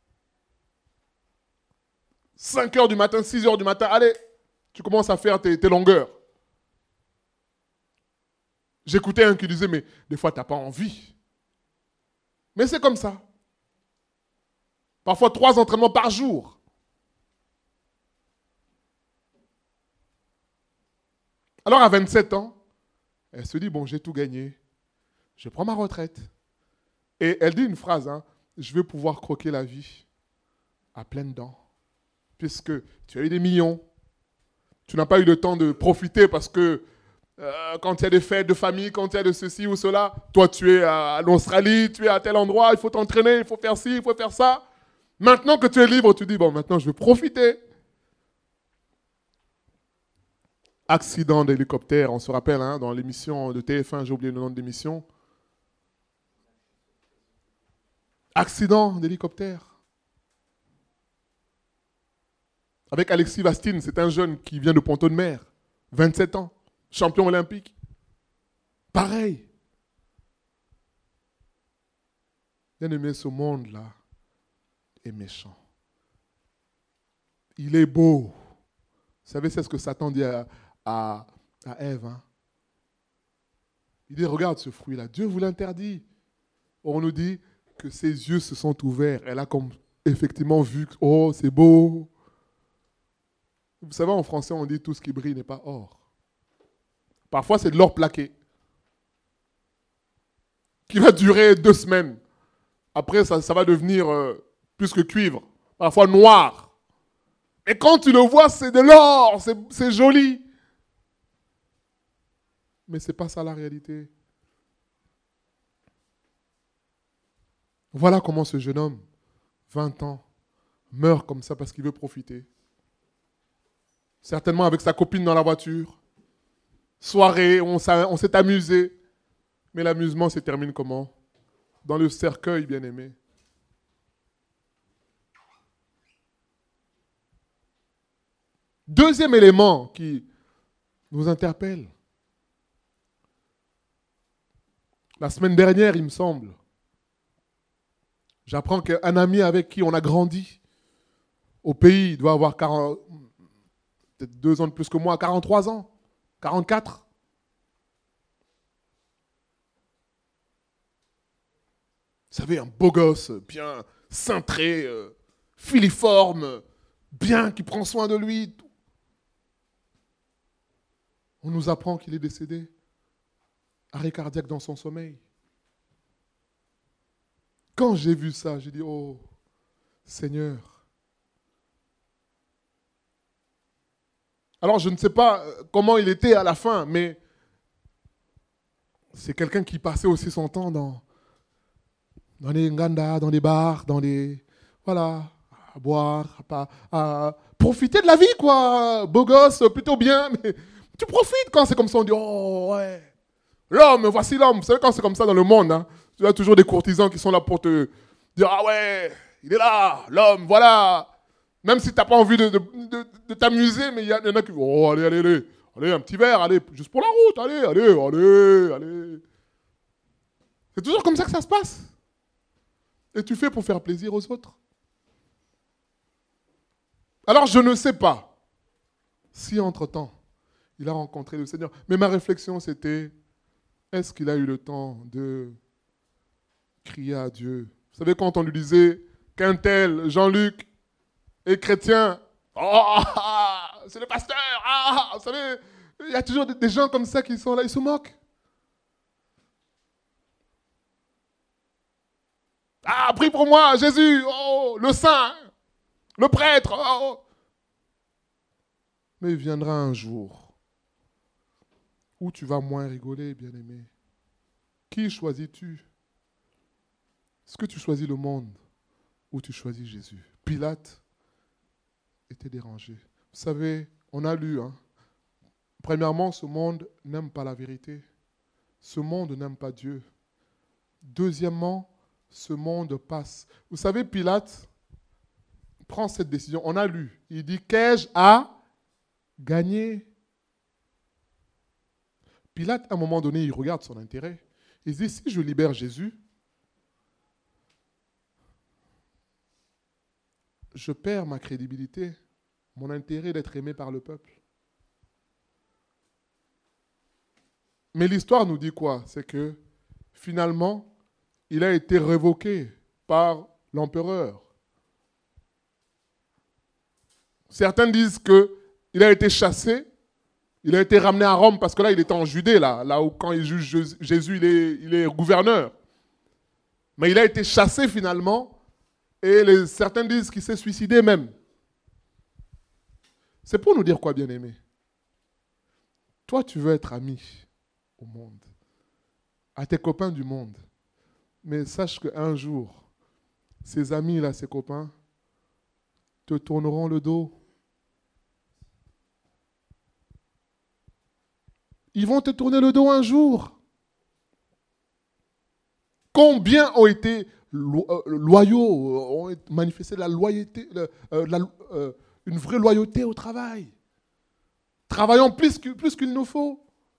cinq heures du matin, six heures du matin, allez, tu commences à faire tes, tes longueurs. J'écoutais un qui disait, mais des fois, tu n'as pas envie. Mais c'est comme ça. Parfois, trois entraînements par jour. Alors, à vingt-sept ans, elle se dit, bon, j'ai tout gagné. Je prends ma retraite. Et elle dit une phrase, hein, je vais pouvoir croquer la vie à pleines dents. Puisque tu as eu des millions. Tu n'as pas eu le temps de profiter parce que euh, quand il y a des fêtes de famille, quand il y a de ceci ou cela, toi tu es à l'Australie, tu es à tel endroit, il faut t'entraîner, il faut faire ci, il faut faire ça. Maintenant que tu es libre, tu dis, bon, maintenant je vais profiter. Accident d'hélicoptère, on se rappelle, hein, dans l'émission de T F un, j'ai oublié le nom de l'émission. Accident d'hélicoptère. Avec Alexis Vastine, c'est un jeune qui vient de Ponto de Mer, vingt-sept ans, champion olympique. Pareil. Bien aimé, ce monde-là est méchant. Il est beau. Vous savez, c'est ce que Satan dit à, à, à Ève. Hein? Il dit, regarde ce fruit-là, Dieu vous l'interdit. On nous dit que ses yeux se sont ouverts. Elle a comme effectivement vu, oh, c'est beau. Vous savez, en français, on dit tout ce qui brille n'est pas or. Parfois, c'est de l'or plaqué, qui va durer deux semaines. Après, ça, ça va devenir euh, plus que cuivre, parfois noir. Et quand tu le vois, c'est de l'or, c'est, c'est joli. Mais ce n'est pas ça la réalité. Voilà comment ce jeune homme, vingt ans, meurt comme ça parce qu'il veut profiter. Certainement avec sa copine dans la voiture. Soirée, on, on s'est amusé. Mais l'amusement se termine comment? Dans le cercueil, bien-aimé. Deuxième élément qui nous interpelle. La semaine dernière, il me semble, j'apprends qu'un ami avec qui on a grandi au pays, il doit avoir quarante, peut-être deux ans de plus que moi, quarante-trois ans, quarante-quatre. Vous savez, un beau gosse, bien cintré, euh, filiforme, bien, qui prend soin de lui. On nous apprend qu'il est décédé. Arrêt cardiaque dans son sommeil. Quand j'ai vu ça, j'ai dit, oh, Seigneur. Alors, je ne sais pas comment il était à la fin, mais c'est quelqu'un qui passait aussi son temps dans, dans les ngandas, dans les bars, dans les... Voilà, à boire, à, à profiter de la vie, quoi. Beau gosse, plutôt bien, mais tu profites quand c'est comme ça, on dit, oh, ouais. L'homme, voici l'homme. Vous savez, quand c'est comme ça dans le monde, hein, tu as toujours des courtisans qui sont là pour te dire, ah ouais, il est là, l'homme, voilà. Même si tu n'as pas envie de, de, de, de t'amuser, mais il y, y en a qui vont, oh, allez, allez, allez, allez, un petit verre, allez, juste pour la route, allez, allez, allez, allez. C'est toujours comme ça que ça se passe. Et tu fais pour faire plaisir aux autres. Alors, je ne sais pas si, entre-temps, il a rencontré le Seigneur. Mais ma réflexion, c'était, est-ce qu'il a eu le temps de crier à Dieu? Vous savez, quand on lui disait qu'un tel, Jean-Luc, est chrétien, oh, c'est le pasteur, ah, vous savez, il y a toujours des gens comme ça qui sont là, ils se moquent. Ah, prie pour moi, Jésus, oh, le saint, le prêtre. Oh. Mais il viendra un jour où tu vas moins rigoler, bien-aimé. Qui choisis-tu? Est-ce que tu choisis le monde ou tu choisis Jésus? Pilate était dérangé. Vous savez, on a lu, hein. Premièrement, ce monde n'aime pas la vérité. Ce monde n'aime pas Dieu. Deuxièmement, ce monde passe. Vous savez, Pilate prend cette décision. On a lu. Il dit, qu'ai-je à gagner? Pilate, à un moment donné, il regarde son intérêt. Il dit, si je libère Jésus, je perds ma crédibilité. Mon intérêt est d'être aimé par le peuple. Mais l'histoire nous dit quoi? C'est que finalement, il a été révoqué par l'empereur. Certains disent qu'il a été chassé, il a été ramené à Rome parce que là, il était en Judée, là, là où quand il juge Jésus, il est, il est gouverneur. Mais il a été chassé finalement, et les, certains disent qu'il s'est suicidé même. C'est pour nous dire quoi, bien-aimé? Toi, tu veux être ami au monde, à tes copains du monde. Mais sache qu'un jour, ces amis-là, ces copains, te tourneront le dos. Ils vont te tourner le dos un jour. Combien ont été lo- euh, loyaux, ont manifesté la loyauté, euh, euh, la, euh, une vraie loyauté au travail, travaillant plus, que, plus qu'il nous faut.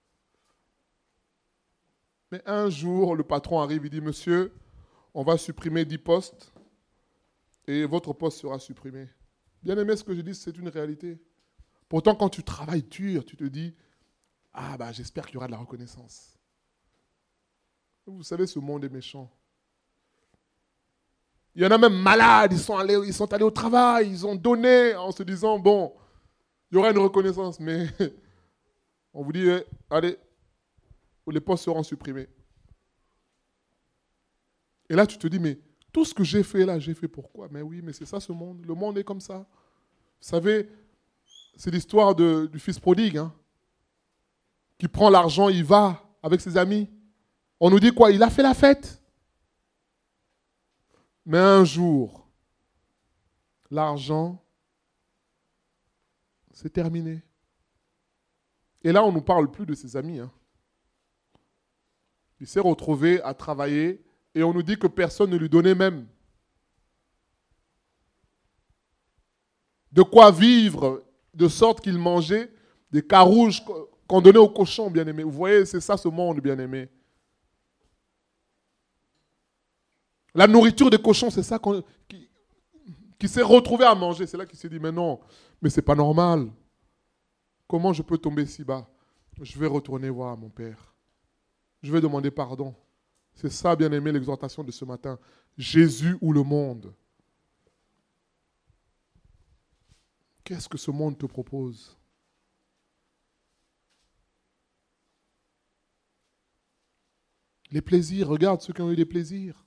Mais un jour, le patron arrive, il dit, monsieur, on va supprimer dix postes et votre poste sera supprimé. Bien aimé, ce que je dis, c'est une réalité. Pourtant, quand tu travailles dur, tu te dis, ah bah j'espère qu'il y aura de la reconnaissance. Vous savez, ce monde est méchant. Il y en a même malades, ils sont allés, ils sont allés au travail, ils ont donné en se disant, bon, il y aura une reconnaissance, mais on vous dit, eh, allez, les postes seront supprimés. Et là, tu te dis, mais tout ce que j'ai fait là, j'ai fait pourquoi? Mais oui, mais c'est ça ce monde. Le monde est comme ça. Vous savez, c'est l'histoire de, du fils prodigue, hein, qui prend l'argent, il va avec ses amis. On nous dit quoi? Il a fait la fête. Mais un jour, l'argent, c'est terminé. Et là, on ne nous parle plus de ses amis. Hein. Il s'est retrouvé à travailler et on nous dit que personne ne lui donnait même de quoi vivre, de sorte qu'il mangeait des carouges qu'on donnait aux cochons, bien-aimés. Vous voyez, c'est ça ce monde, bien-aimé. La nourriture des cochons, c'est ça qu'on, qui, qui s'est retrouvé à manger. C'est là qu'il s'est dit, mais non, mais c'est pas normal. Comment je peux tomber si bas? Je vais retourner voir mon Père. Je vais demander pardon. C'est ça, bien-aimé, l'exhortation de ce matin. Jésus ou le monde? Qu'est-ce que ce monde te propose? Les plaisirs, regarde ceux qui ont eu des plaisirs.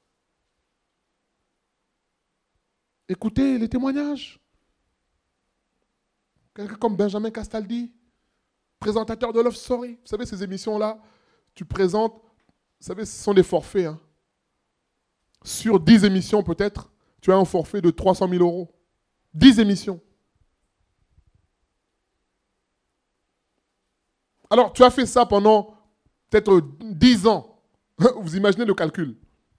Écoutez les témoignages. Quelqu'un comme Benjamin Castaldi, présentateur de Love Story. Vous savez, ces émissions-là, tu présentes, vous savez, ce sont des forfaits. Hein. Sur dix émissions, peut-être, tu as un forfait de trois cent mille euros. dix émissions. Alors, tu as fait ça pendant peut-être dix ans. Vous imaginez le calcul.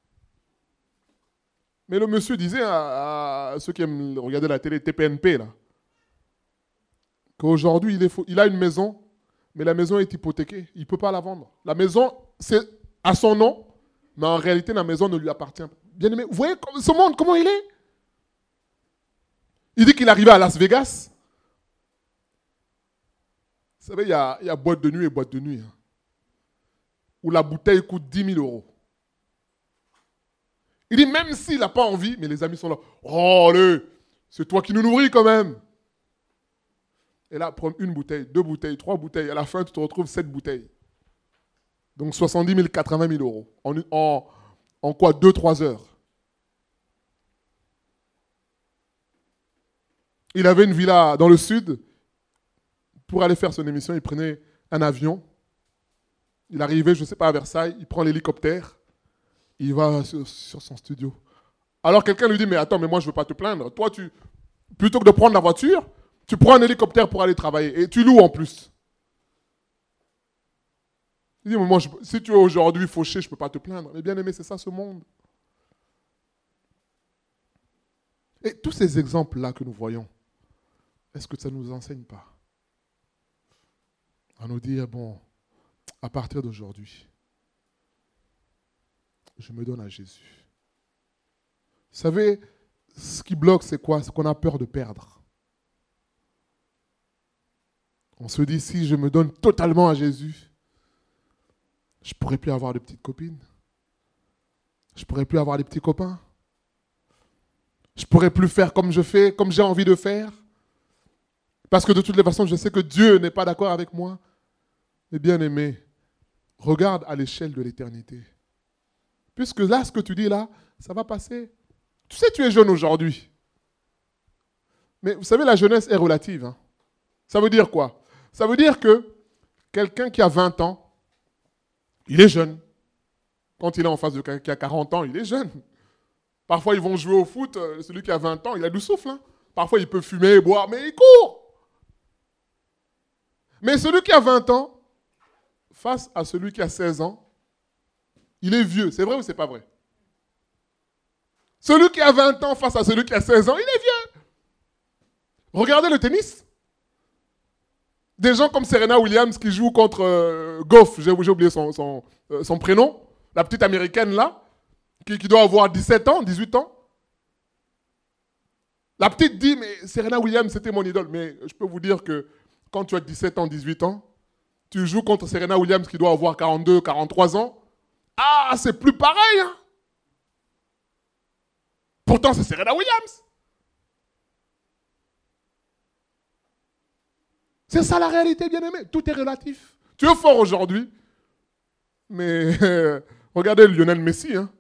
Mais le monsieur disait à, à ceux qui aiment regarder la télé, T P N P, là, qu'aujourd'hui, il, est faux, il a une maison, mais la maison est hypothéquée. Il ne peut pas la vendre. La maison, c'est à son nom, mais en réalité, la maison ne lui appartient pas. Bien aimé, vous voyez ce monde, comment il est? Il dit qu'il est arrivé à Las Vegas. Vous savez, il y a, il y a boîte de nuit et boîte de nuit. Hein, où la bouteille coûte dix mille euros. Il dit, même s'il n'a pas envie, mais les amis sont là. Oh, allez, c'est toi qui nous nourris quand même. Et là, prends une bouteille, deux bouteilles, trois bouteilles. À la fin, tu te retrouves sept bouteilles. Donc soixante-dix mille, quatre-vingt mille euros. En, en, en quoi? Deux, trois heures. Il avait une villa dans le sud. Pour aller faire son émission, il prenait un avion. Il arrivait, je ne sais pas, à Versailles. Il prend l'hélicoptère. Il va sur, sur son studio. Alors quelqu'un lui dit, mais attends, mais moi je ne veux pas te plaindre. Toi, tu, plutôt que de prendre la voiture, tu prends un hélicoptère pour aller travailler. Et tu loues en plus. Il dit, mais moi, je, si tu es aujourd'hui fauché, je ne peux pas te plaindre. Mais bien aimé, c'est ça ce monde. Et tous ces exemples-là que nous voyons, est-ce que ça ne nous enseigne pas? À nous dire, bon, à partir d'aujourd'hui, je me donne à Jésus. Vous savez, ce qui bloque, c'est quoi? C'est qu'on a peur de perdre. On se dit, si je me donne totalement à Jésus, je ne pourrai plus avoir de petites copines. Je ne pourrai plus avoir des petits copains. Je ne pourrai plus faire comme je fais, comme j'ai envie de faire. Parce que de toutes les façons, je sais que Dieu n'est pas d'accord avec moi. Mais bien aimé, regarde à l'échelle de l'éternité. Puisque là, ce que tu dis là, ça va passer. Tu sais, tu es jeune aujourd'hui. Mais vous savez, la jeunesse est relative. Hein. Ça veut dire quoi? Ça veut dire que quelqu'un qui a vingt ans, il est jeune. Quand il est en face de quelqu'un qui a quarante ans, il est jeune. Parfois, ils vont jouer au foot. Celui qui a vingt ans, il a du souffle. Hein. Parfois, il peut fumer et boire, mais il court. Mais celui qui a vingt ans, face à celui qui a seize ans, il est vieux. C'est vrai ou c'est pas vrai? Celui qui a vingt ans face à celui qui a seize ans, il est vieux. Regardez le tennis. Des gens comme Serena Williams qui jouent contre euh, Goff, j'ai, j'ai oublié son, son, euh, son prénom, la petite américaine là, qui, qui doit avoir dix-sept ans, dix-huit ans. La petite dit, mais Serena Williams, c'était mon idole. Mais je peux vous dire que quand tu as dix-sept ans, dix-huit ans, tu joues contre Serena Williams qui doit avoir quarante-deux, quarante-trois ans. Ah, c'est plus pareil. Hein? Pourtant, c'est Serena Williams. C'est ça la réalité, bien-aimé. Tout est relatif. Tu es fort aujourd'hui, mais euh, regardez Lionel Messi. Hein.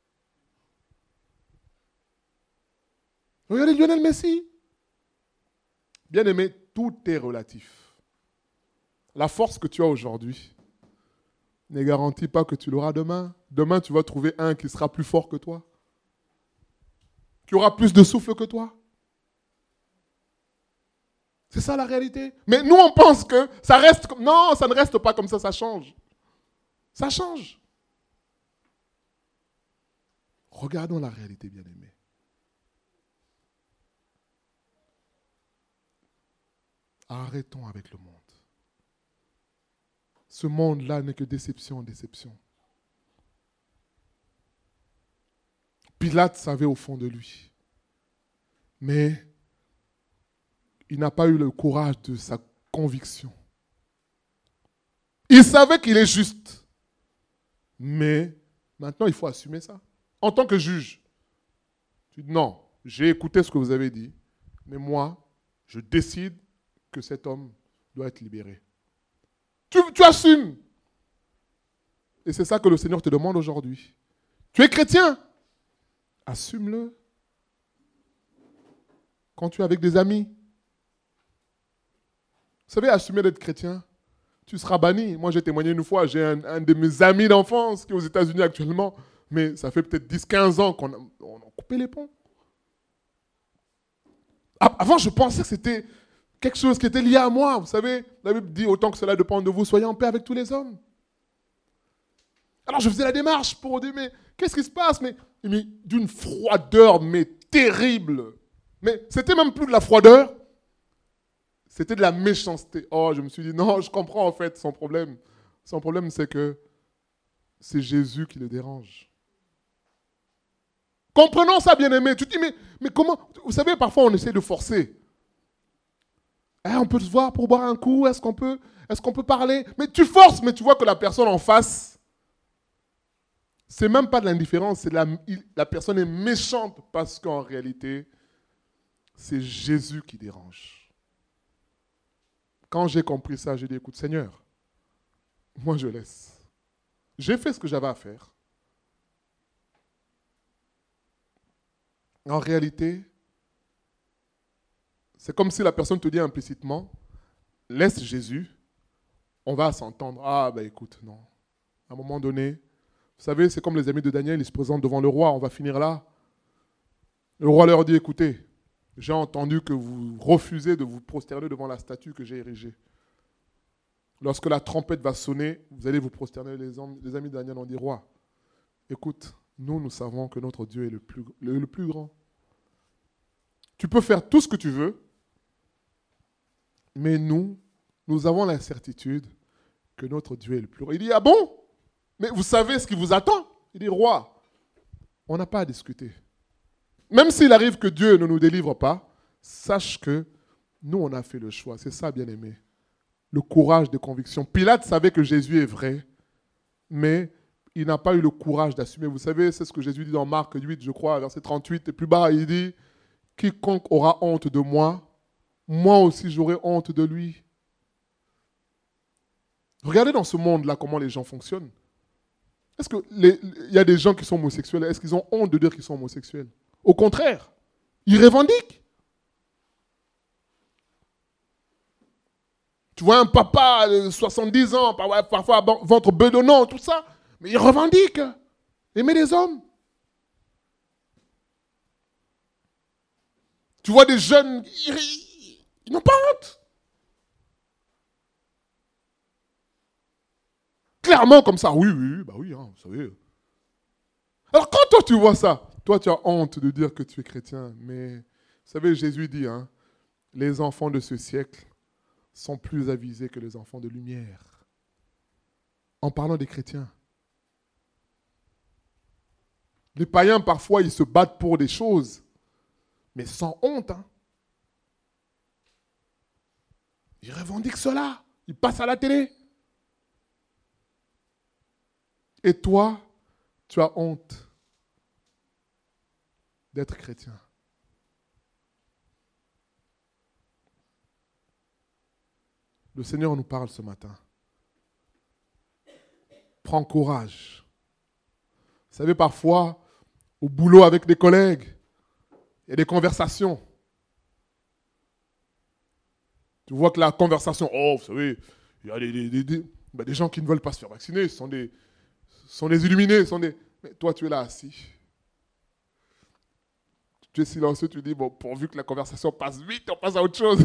Regardez Lionel Messi. Bien-aimé, tout est relatif. La force que tu as aujourd'hui ne garantit pas que tu l'auras demain. Demain, tu vas trouver un qui sera plus fort que toi, qui aura plus de souffle que toi. C'est ça la réalité. Mais nous, on pense que ça reste comme... Non, ça ne reste pas comme ça, ça change. Ça change. Regardons la réalité, bien-aimés. Arrêtons avec le monde. Ce monde-là n'est que déception en déception. Pilate savait au fond de lui. Mais il n'a pas eu le courage de sa conviction. Il savait qu'il est juste. Mais maintenant, il faut assumer ça. En tant que juge, tu dis non, j'ai écouté ce que vous avez dit, mais moi, je décide que cet homme doit être libéré. Tu, tu assumes. Et c'est ça que le Seigneur te demande aujourd'hui. Tu es chrétien. Assume-le. Quand tu es avec des amis, vous savez, assumer d'être chrétien, tu seras banni. Moi, j'ai témoigné une fois, j'ai un, un de mes amis d'enfance qui est aux États-Unis actuellement, mais ça fait peut-être dix quinze ans qu'on a, on a coupé les ponts. Avant, je pensais que c'était quelque chose qui était lié à moi. Vous savez, la Bible dit, autant que cela dépend de vous, soyez en paix avec tous les hommes. Alors, je faisais la démarche pour dire, mais qu'est-ce qui se passe? Mais, mais d'une froideur, mais terrible. Mais c'était même plus de la froideur. C'était de la méchanceté. Oh, je me suis dit, non, je comprends en fait son problème. Son problème, c'est que c'est Jésus qui le dérange. Comprenons ça, bien-aimé. Tu te dis, mais, mais comment? Vous savez, parfois, on essaie de forcer. Eh, on peut se voir pour boire un coup. Est-ce qu'on peut, est-ce qu'on peut parler? Mais tu forces, mais tu vois que la personne en face, c'est même pas de l'indifférence. C'est de la, la personne est méchante parce qu'en réalité, c'est Jésus qui dérange. Quand j'ai compris ça, j'ai dit, écoute, Seigneur, moi je laisse. J'ai fait ce que j'avais à faire. En réalité, c'est comme si la personne te dit implicitement, laisse Jésus, on va s'entendre. Ah, ben écoute, non. À un moment donné, vous savez, c'est comme les amis de Daniel, ils se présentent devant le roi, on va finir là. Le roi leur dit, écoutez, j'ai entendu que vous refusez de vous prosterner devant la statue que j'ai érigée. Lorsque la trompette va sonner, vous allez vous prosterner. Les, hommes, les amis de Daniel ont dit, roi, écoute, nous, nous savons que notre Dieu est le plus, le, le plus grand. Tu peux faire tout ce que tu veux, mais nous, nous avons la certitude que notre Dieu est le plus grand. Il dit, ah bon? Mais vous savez ce qui vous attend? Il dit, roi, on n'a pas à discuter. Même s'il arrive que Dieu ne nous délivre pas, sache que nous, on a fait le choix. C'est ça, bien-aimé. le courage des convictions. Pilate savait que Jésus est vrai, mais il n'a pas eu le courage d'assumer. Vous savez, c'est ce que Jésus dit dans Marc huit, je crois, verset trente-huit, et plus bas, il dit « Quiconque aura honte de moi, moi aussi j'aurai honte de lui. » Regardez dans ce monde-là comment les gens fonctionnent. Est-ce qu'il y a des gens qui sont homosexuels? Est-ce qu'ils ont honte de dire qu'ils sont homosexuels? Au contraire, ils revendiquent. Tu vois un papa de soixante-dix ans, parfois ventre bedonnant, tout ça, mais il revendique aimer les hommes. Tu vois des jeunes, ils, ils n'ont pas honte. Clairement comme ça, oui, oui, bah oui, hein, vous savez. Alors quand toi tu vois ça, toi tu as honte de dire que tu es chrétien, mais vous savez, Jésus dit, hein, les enfants de ce siècle sont plus avisés que les enfants de lumière. En parlant des chrétiens. Les païens, parfois, ils se battent pour des choses, mais sans honte. Hein. Ils revendiquent cela. Ils passent à la télé. Et toi, tu as honte d'être chrétien. Le Seigneur nous parle ce matin. Prends courage. Vous savez, parfois, au boulot avec des collègues, il y a des conversations. Tu vois que la conversation, oh, vous savez, il y a des, des, des, des, ben des gens qui ne veulent pas se faire vacciner, ce sont des, ce sont des illuminés, ce sont des... Mais toi, tu es là assis. Tu es silencieux, tu dis, bon, pourvu que la conversation passe vite, on passe à autre chose.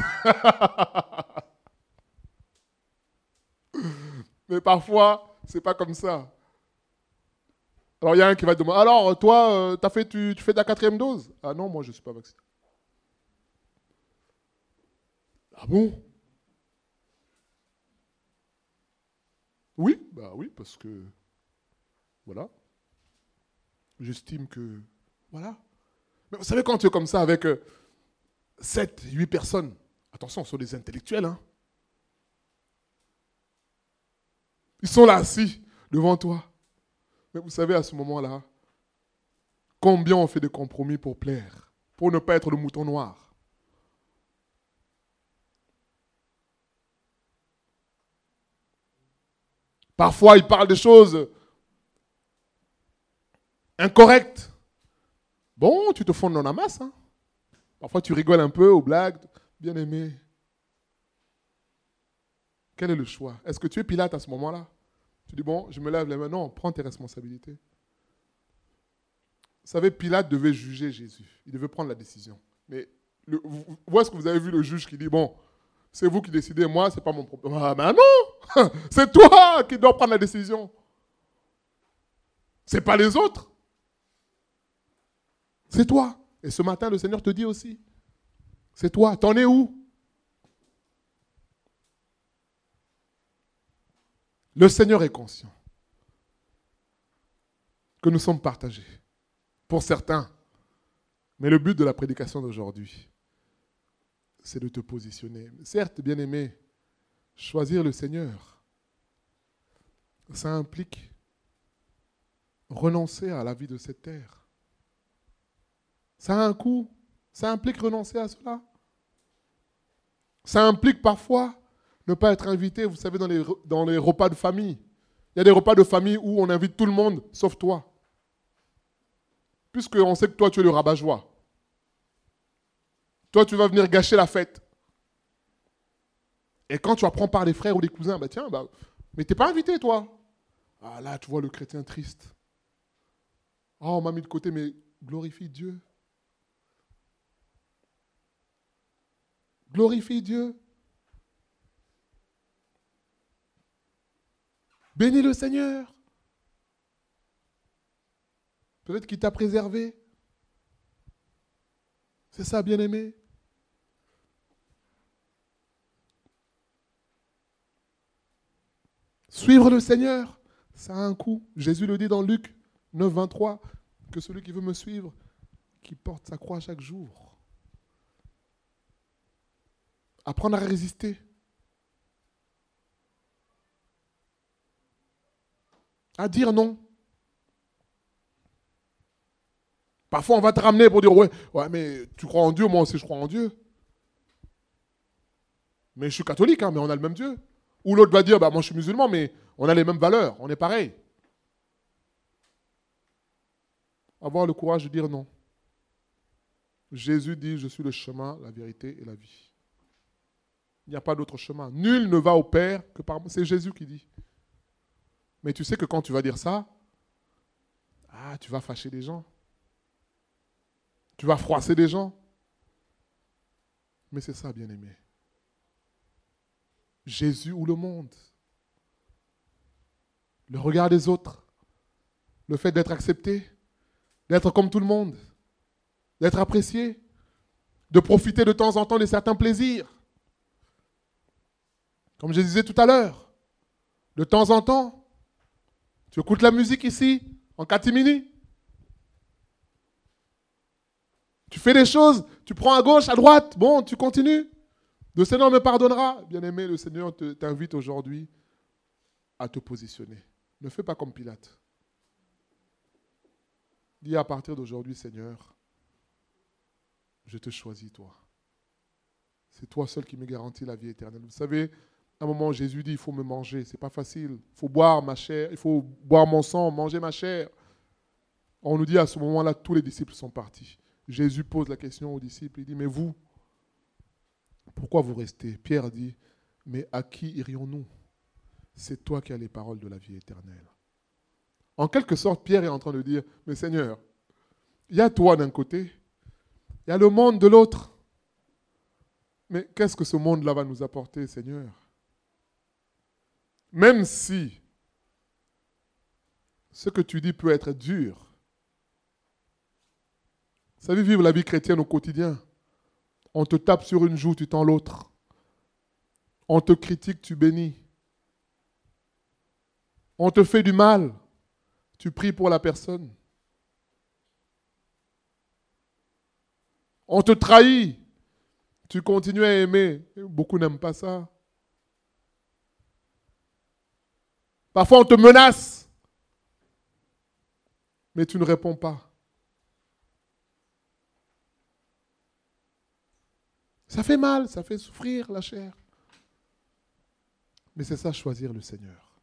Mais parfois, ce n'est pas comme ça. Alors, il y a un qui va te demander, alors, toi, euh, t'as fait, tu, tu fais ta quatrième dose? Ah non, moi, je ne suis pas vacciné. Ah bon? Oui, bah oui, parce que, voilà, j'estime que, voilà. Mais vous savez, quand tu es comme ça avec euh, sept, huit personnes, attention, ce sont des intellectuels, hein. Ils sont là assis devant toi. Mais vous savez, à ce moment-là, combien on fait de compromis pour plaire, pour ne pas être le mouton noir. Parfois, ils parlent des choses incorrectes. Bon, tu te fonds dans la masse. Hein. Parfois, tu rigoles un peu aux blagues. Bien aimé. Quel est le choix? Est-ce que tu es Pilate à ce moment-là? Tu dis, bon, je me lève les mains. Non, prends tes responsabilités. Vous savez, Pilate devait juger Jésus. Il devait prendre la décision. Mais le, où est-ce que vous avez vu le juge qui dit, bon, c'est vous qui décidez, moi, ce n'est pas mon problème. Ah, ben non! C'est toi qui dois prendre la décision. Ce n'est pas les autres. C'est toi. Et ce matin, le Seigneur te dit aussi, c'est toi. T'en es où? Le Seigneur est conscient que nous sommes partagés. Pour certains. Mais le but de la prédication d'aujourd'hui, c'est de te positionner. Certes, bien-aimé, choisir le Seigneur, ça implique renoncer à la vie de cette terre. Ça a un coût. Ça implique renoncer à cela. Ça implique parfois ne pas être invité, vous savez, dans les, dans les repas de famille. Il y a des repas de famille où on invite tout le monde, sauf toi. Puisqu'on sait que toi, tu es le rabat-joie. Toi, tu vas venir gâcher la fête. Et quand tu apprends par les frères ou les cousins, bah tiens, bah, mais t'es pas invité, toi. Ah là, tu vois le chrétien triste. Ah, on m'a mis de côté, mais glorifie Dieu. Glorifie Dieu. Bénis le Seigneur. Peut-être qu'il t'a préservé. C'est ça, bien-aimé. Suivre le Seigneur, ça a un coût. Jésus le dit dans Luc neuf, vingt-trois, que celui qui veut me suivre, qui porte sa croix chaque jour. Apprendre à résister. à dire non. Parfois, on va te ramener pour dire, ouais, ouais, mais tu crois en Dieu, moi aussi je crois en Dieu. Mais je suis catholique, hein, mais on a le même Dieu. Ou l'autre va dire, bah, moi je suis musulman, mais on a les mêmes valeurs, on est pareil. Avoir le courage de dire non. Jésus dit, je suis le chemin, la vérité et la vie. Il n'y a pas d'autre chemin. Nul ne va au Père que par moi. C'est Jésus qui dit. Mais tu sais que quand tu vas dire ça, ah, tu vas fâcher des gens. Tu vas froisser des gens. Mais c'est ça, bien-aimé. Jésus ou le monde. Le regard des autres. Le fait d'être accepté. D'être comme tout le monde. D'être apprécié. De profiter de temps en temps de certains plaisirs. Comme je disais tout à l'heure. De temps en temps. Tu écoutes la musique ici, en catimini. Tu fais des choses, tu prends à gauche, à droite, bon, tu continues. Le Seigneur me pardonnera. Bien-aimé, le Seigneur te, t'invite aujourd'hui à te positionner. Ne fais pas comme Pilate. Dis à partir d'aujourd'hui, Seigneur, je te choisis, toi. C'est toi seul qui me garantit la vie éternelle. Vous savez, à un moment, Jésus dit, il faut me manger. Ce n'est pas facile. Il faut boire ma chair, il faut boire mon sang, manger ma chair. On nous dit à ce moment-là, tous les disciples sont partis. Jésus pose la question aux disciples, il dit, mais vous, pourquoi vous restez? Pierre dit, mais à qui irions-nous? C'est toi qui as les paroles de la vie éternelle. En quelque sorte, Pierre est en train de dire, mais Seigneur, il y a toi d'un côté, il y a le monde de l'autre. Mais qu'est-ce que ce monde-là va nous apporter, Seigneur? Même si ce que tu dis peut être dur, vous savez, vivre la vie chrétienne au quotidien. On te tape sur une joue, tu tends l'autre. On te critique, tu bénis. On te fait du mal, tu pries pour la personne. On te trahit, tu continues à aimer. Beaucoup n'aiment pas ça. Parfois, on te menace, mais tu ne réponds pas. Ça fait mal, ça fait souffrir la chair. Mais c'est ça, choisir le Seigneur.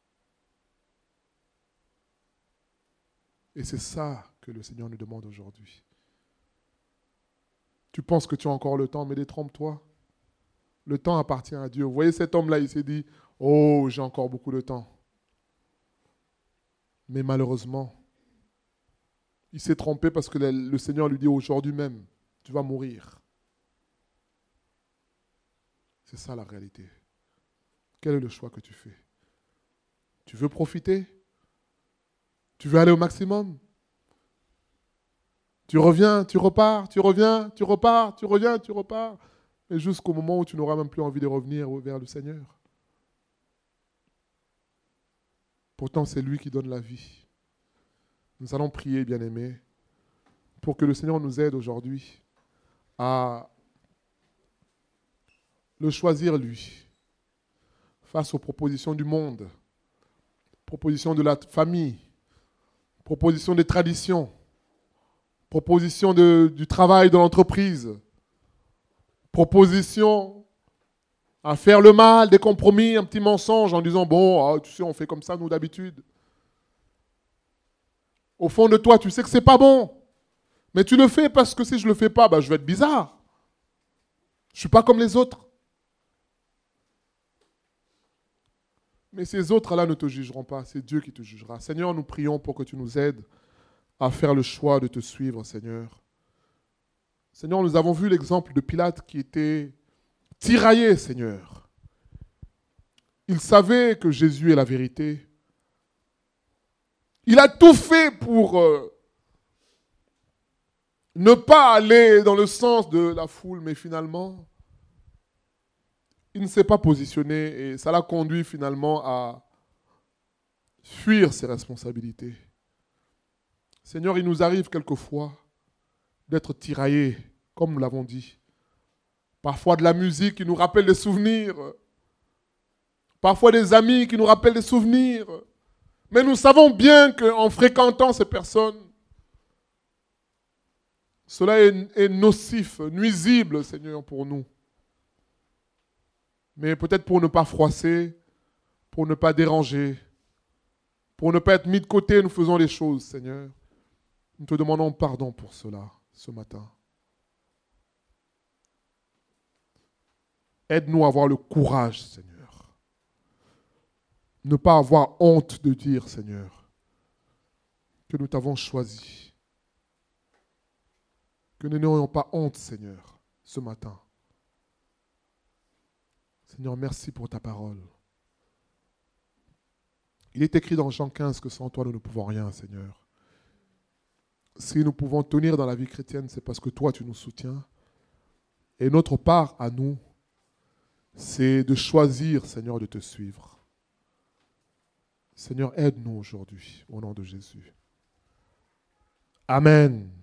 Et c'est ça que le Seigneur nous demande aujourd'hui. Tu penses que tu as encore le temps, mais détrompe-toi. Le temps appartient à Dieu. Vous voyez cet homme-là, il s'est dit, oh, j'ai encore beaucoup de temps. Mais malheureusement, il s'est trompé parce que le Seigneur lui dit aujourd'hui même, tu vas mourir. C'est ça la réalité. Quel est le choix que tu fais? Tu veux profiter? Tu veux aller au maximum? Tu reviens, tu repars, tu reviens, tu repars, tu reviens, tu repars. Et jusqu'au moment où tu n'auras même plus envie de revenir vers le Seigneur. Pourtant, c'est lui qui donne la vie. Nous allons prier, bien-aimés, pour que le Seigneur nous aide aujourd'hui à le choisir, lui, face aux propositions du monde, propositions de la famille, propositions des traditions, propositions de, du travail de l'entreprise, propositions à faire le mal, des compromis, un petit mensonge en disant, bon, ah, tu sais, on fait comme ça, nous, d'habitude. Au fond de toi, tu sais que c'est pas bon, mais tu le fais parce que si je ne le fais pas, bah, je vais être bizarre. Je ne suis pas comme les autres. Mais ces autres-là ne te jugeront pas, c'est Dieu qui te jugera. Seigneur, nous prions pour que tu nous aides à faire le choix de te suivre, Seigneur. Seigneur, nous avons vu l'exemple de Pilate qui était tiraillé, Seigneur. Il savait que Jésus est la vérité. Il a tout fait pour euh, ne pas aller dans le sens de la foule, mais finalement, il ne s'est pas positionné et ça l'a conduit finalement à fuir ses responsabilités. Seigneur, il nous arrive quelquefois d'être tiraillés, comme nous l'avons dit. Parfois de la musique qui nous rappelle des souvenirs. Parfois des amis qui nous rappellent des souvenirs. Mais nous savons bien qu'en fréquentant ces personnes, cela est, est nocif, nuisible, Seigneur, pour nous. Mais peut-être pour ne pas froisser, pour ne pas déranger, pour ne pas être mis de côté, nous faisons les choses, Seigneur. Nous te demandons pardon pour cela, ce matin. Aide-nous à avoir le courage, Seigneur. Ne pas avoir honte de dire, Seigneur, que nous t'avons choisi. Que nous n'ayons pas honte, Seigneur, ce matin. Seigneur, merci pour ta parole. Il est écrit dans Jean quinze que sans toi, nous ne pouvons rien, Seigneur. Si nous pouvons tenir dans la vie chrétienne, c'est parce que toi, tu nous soutiens. Et notre part à nous, c'est de choisir, Seigneur, de te suivre. Seigneur, aide-nous aujourd'hui, au nom de Jésus. Amen.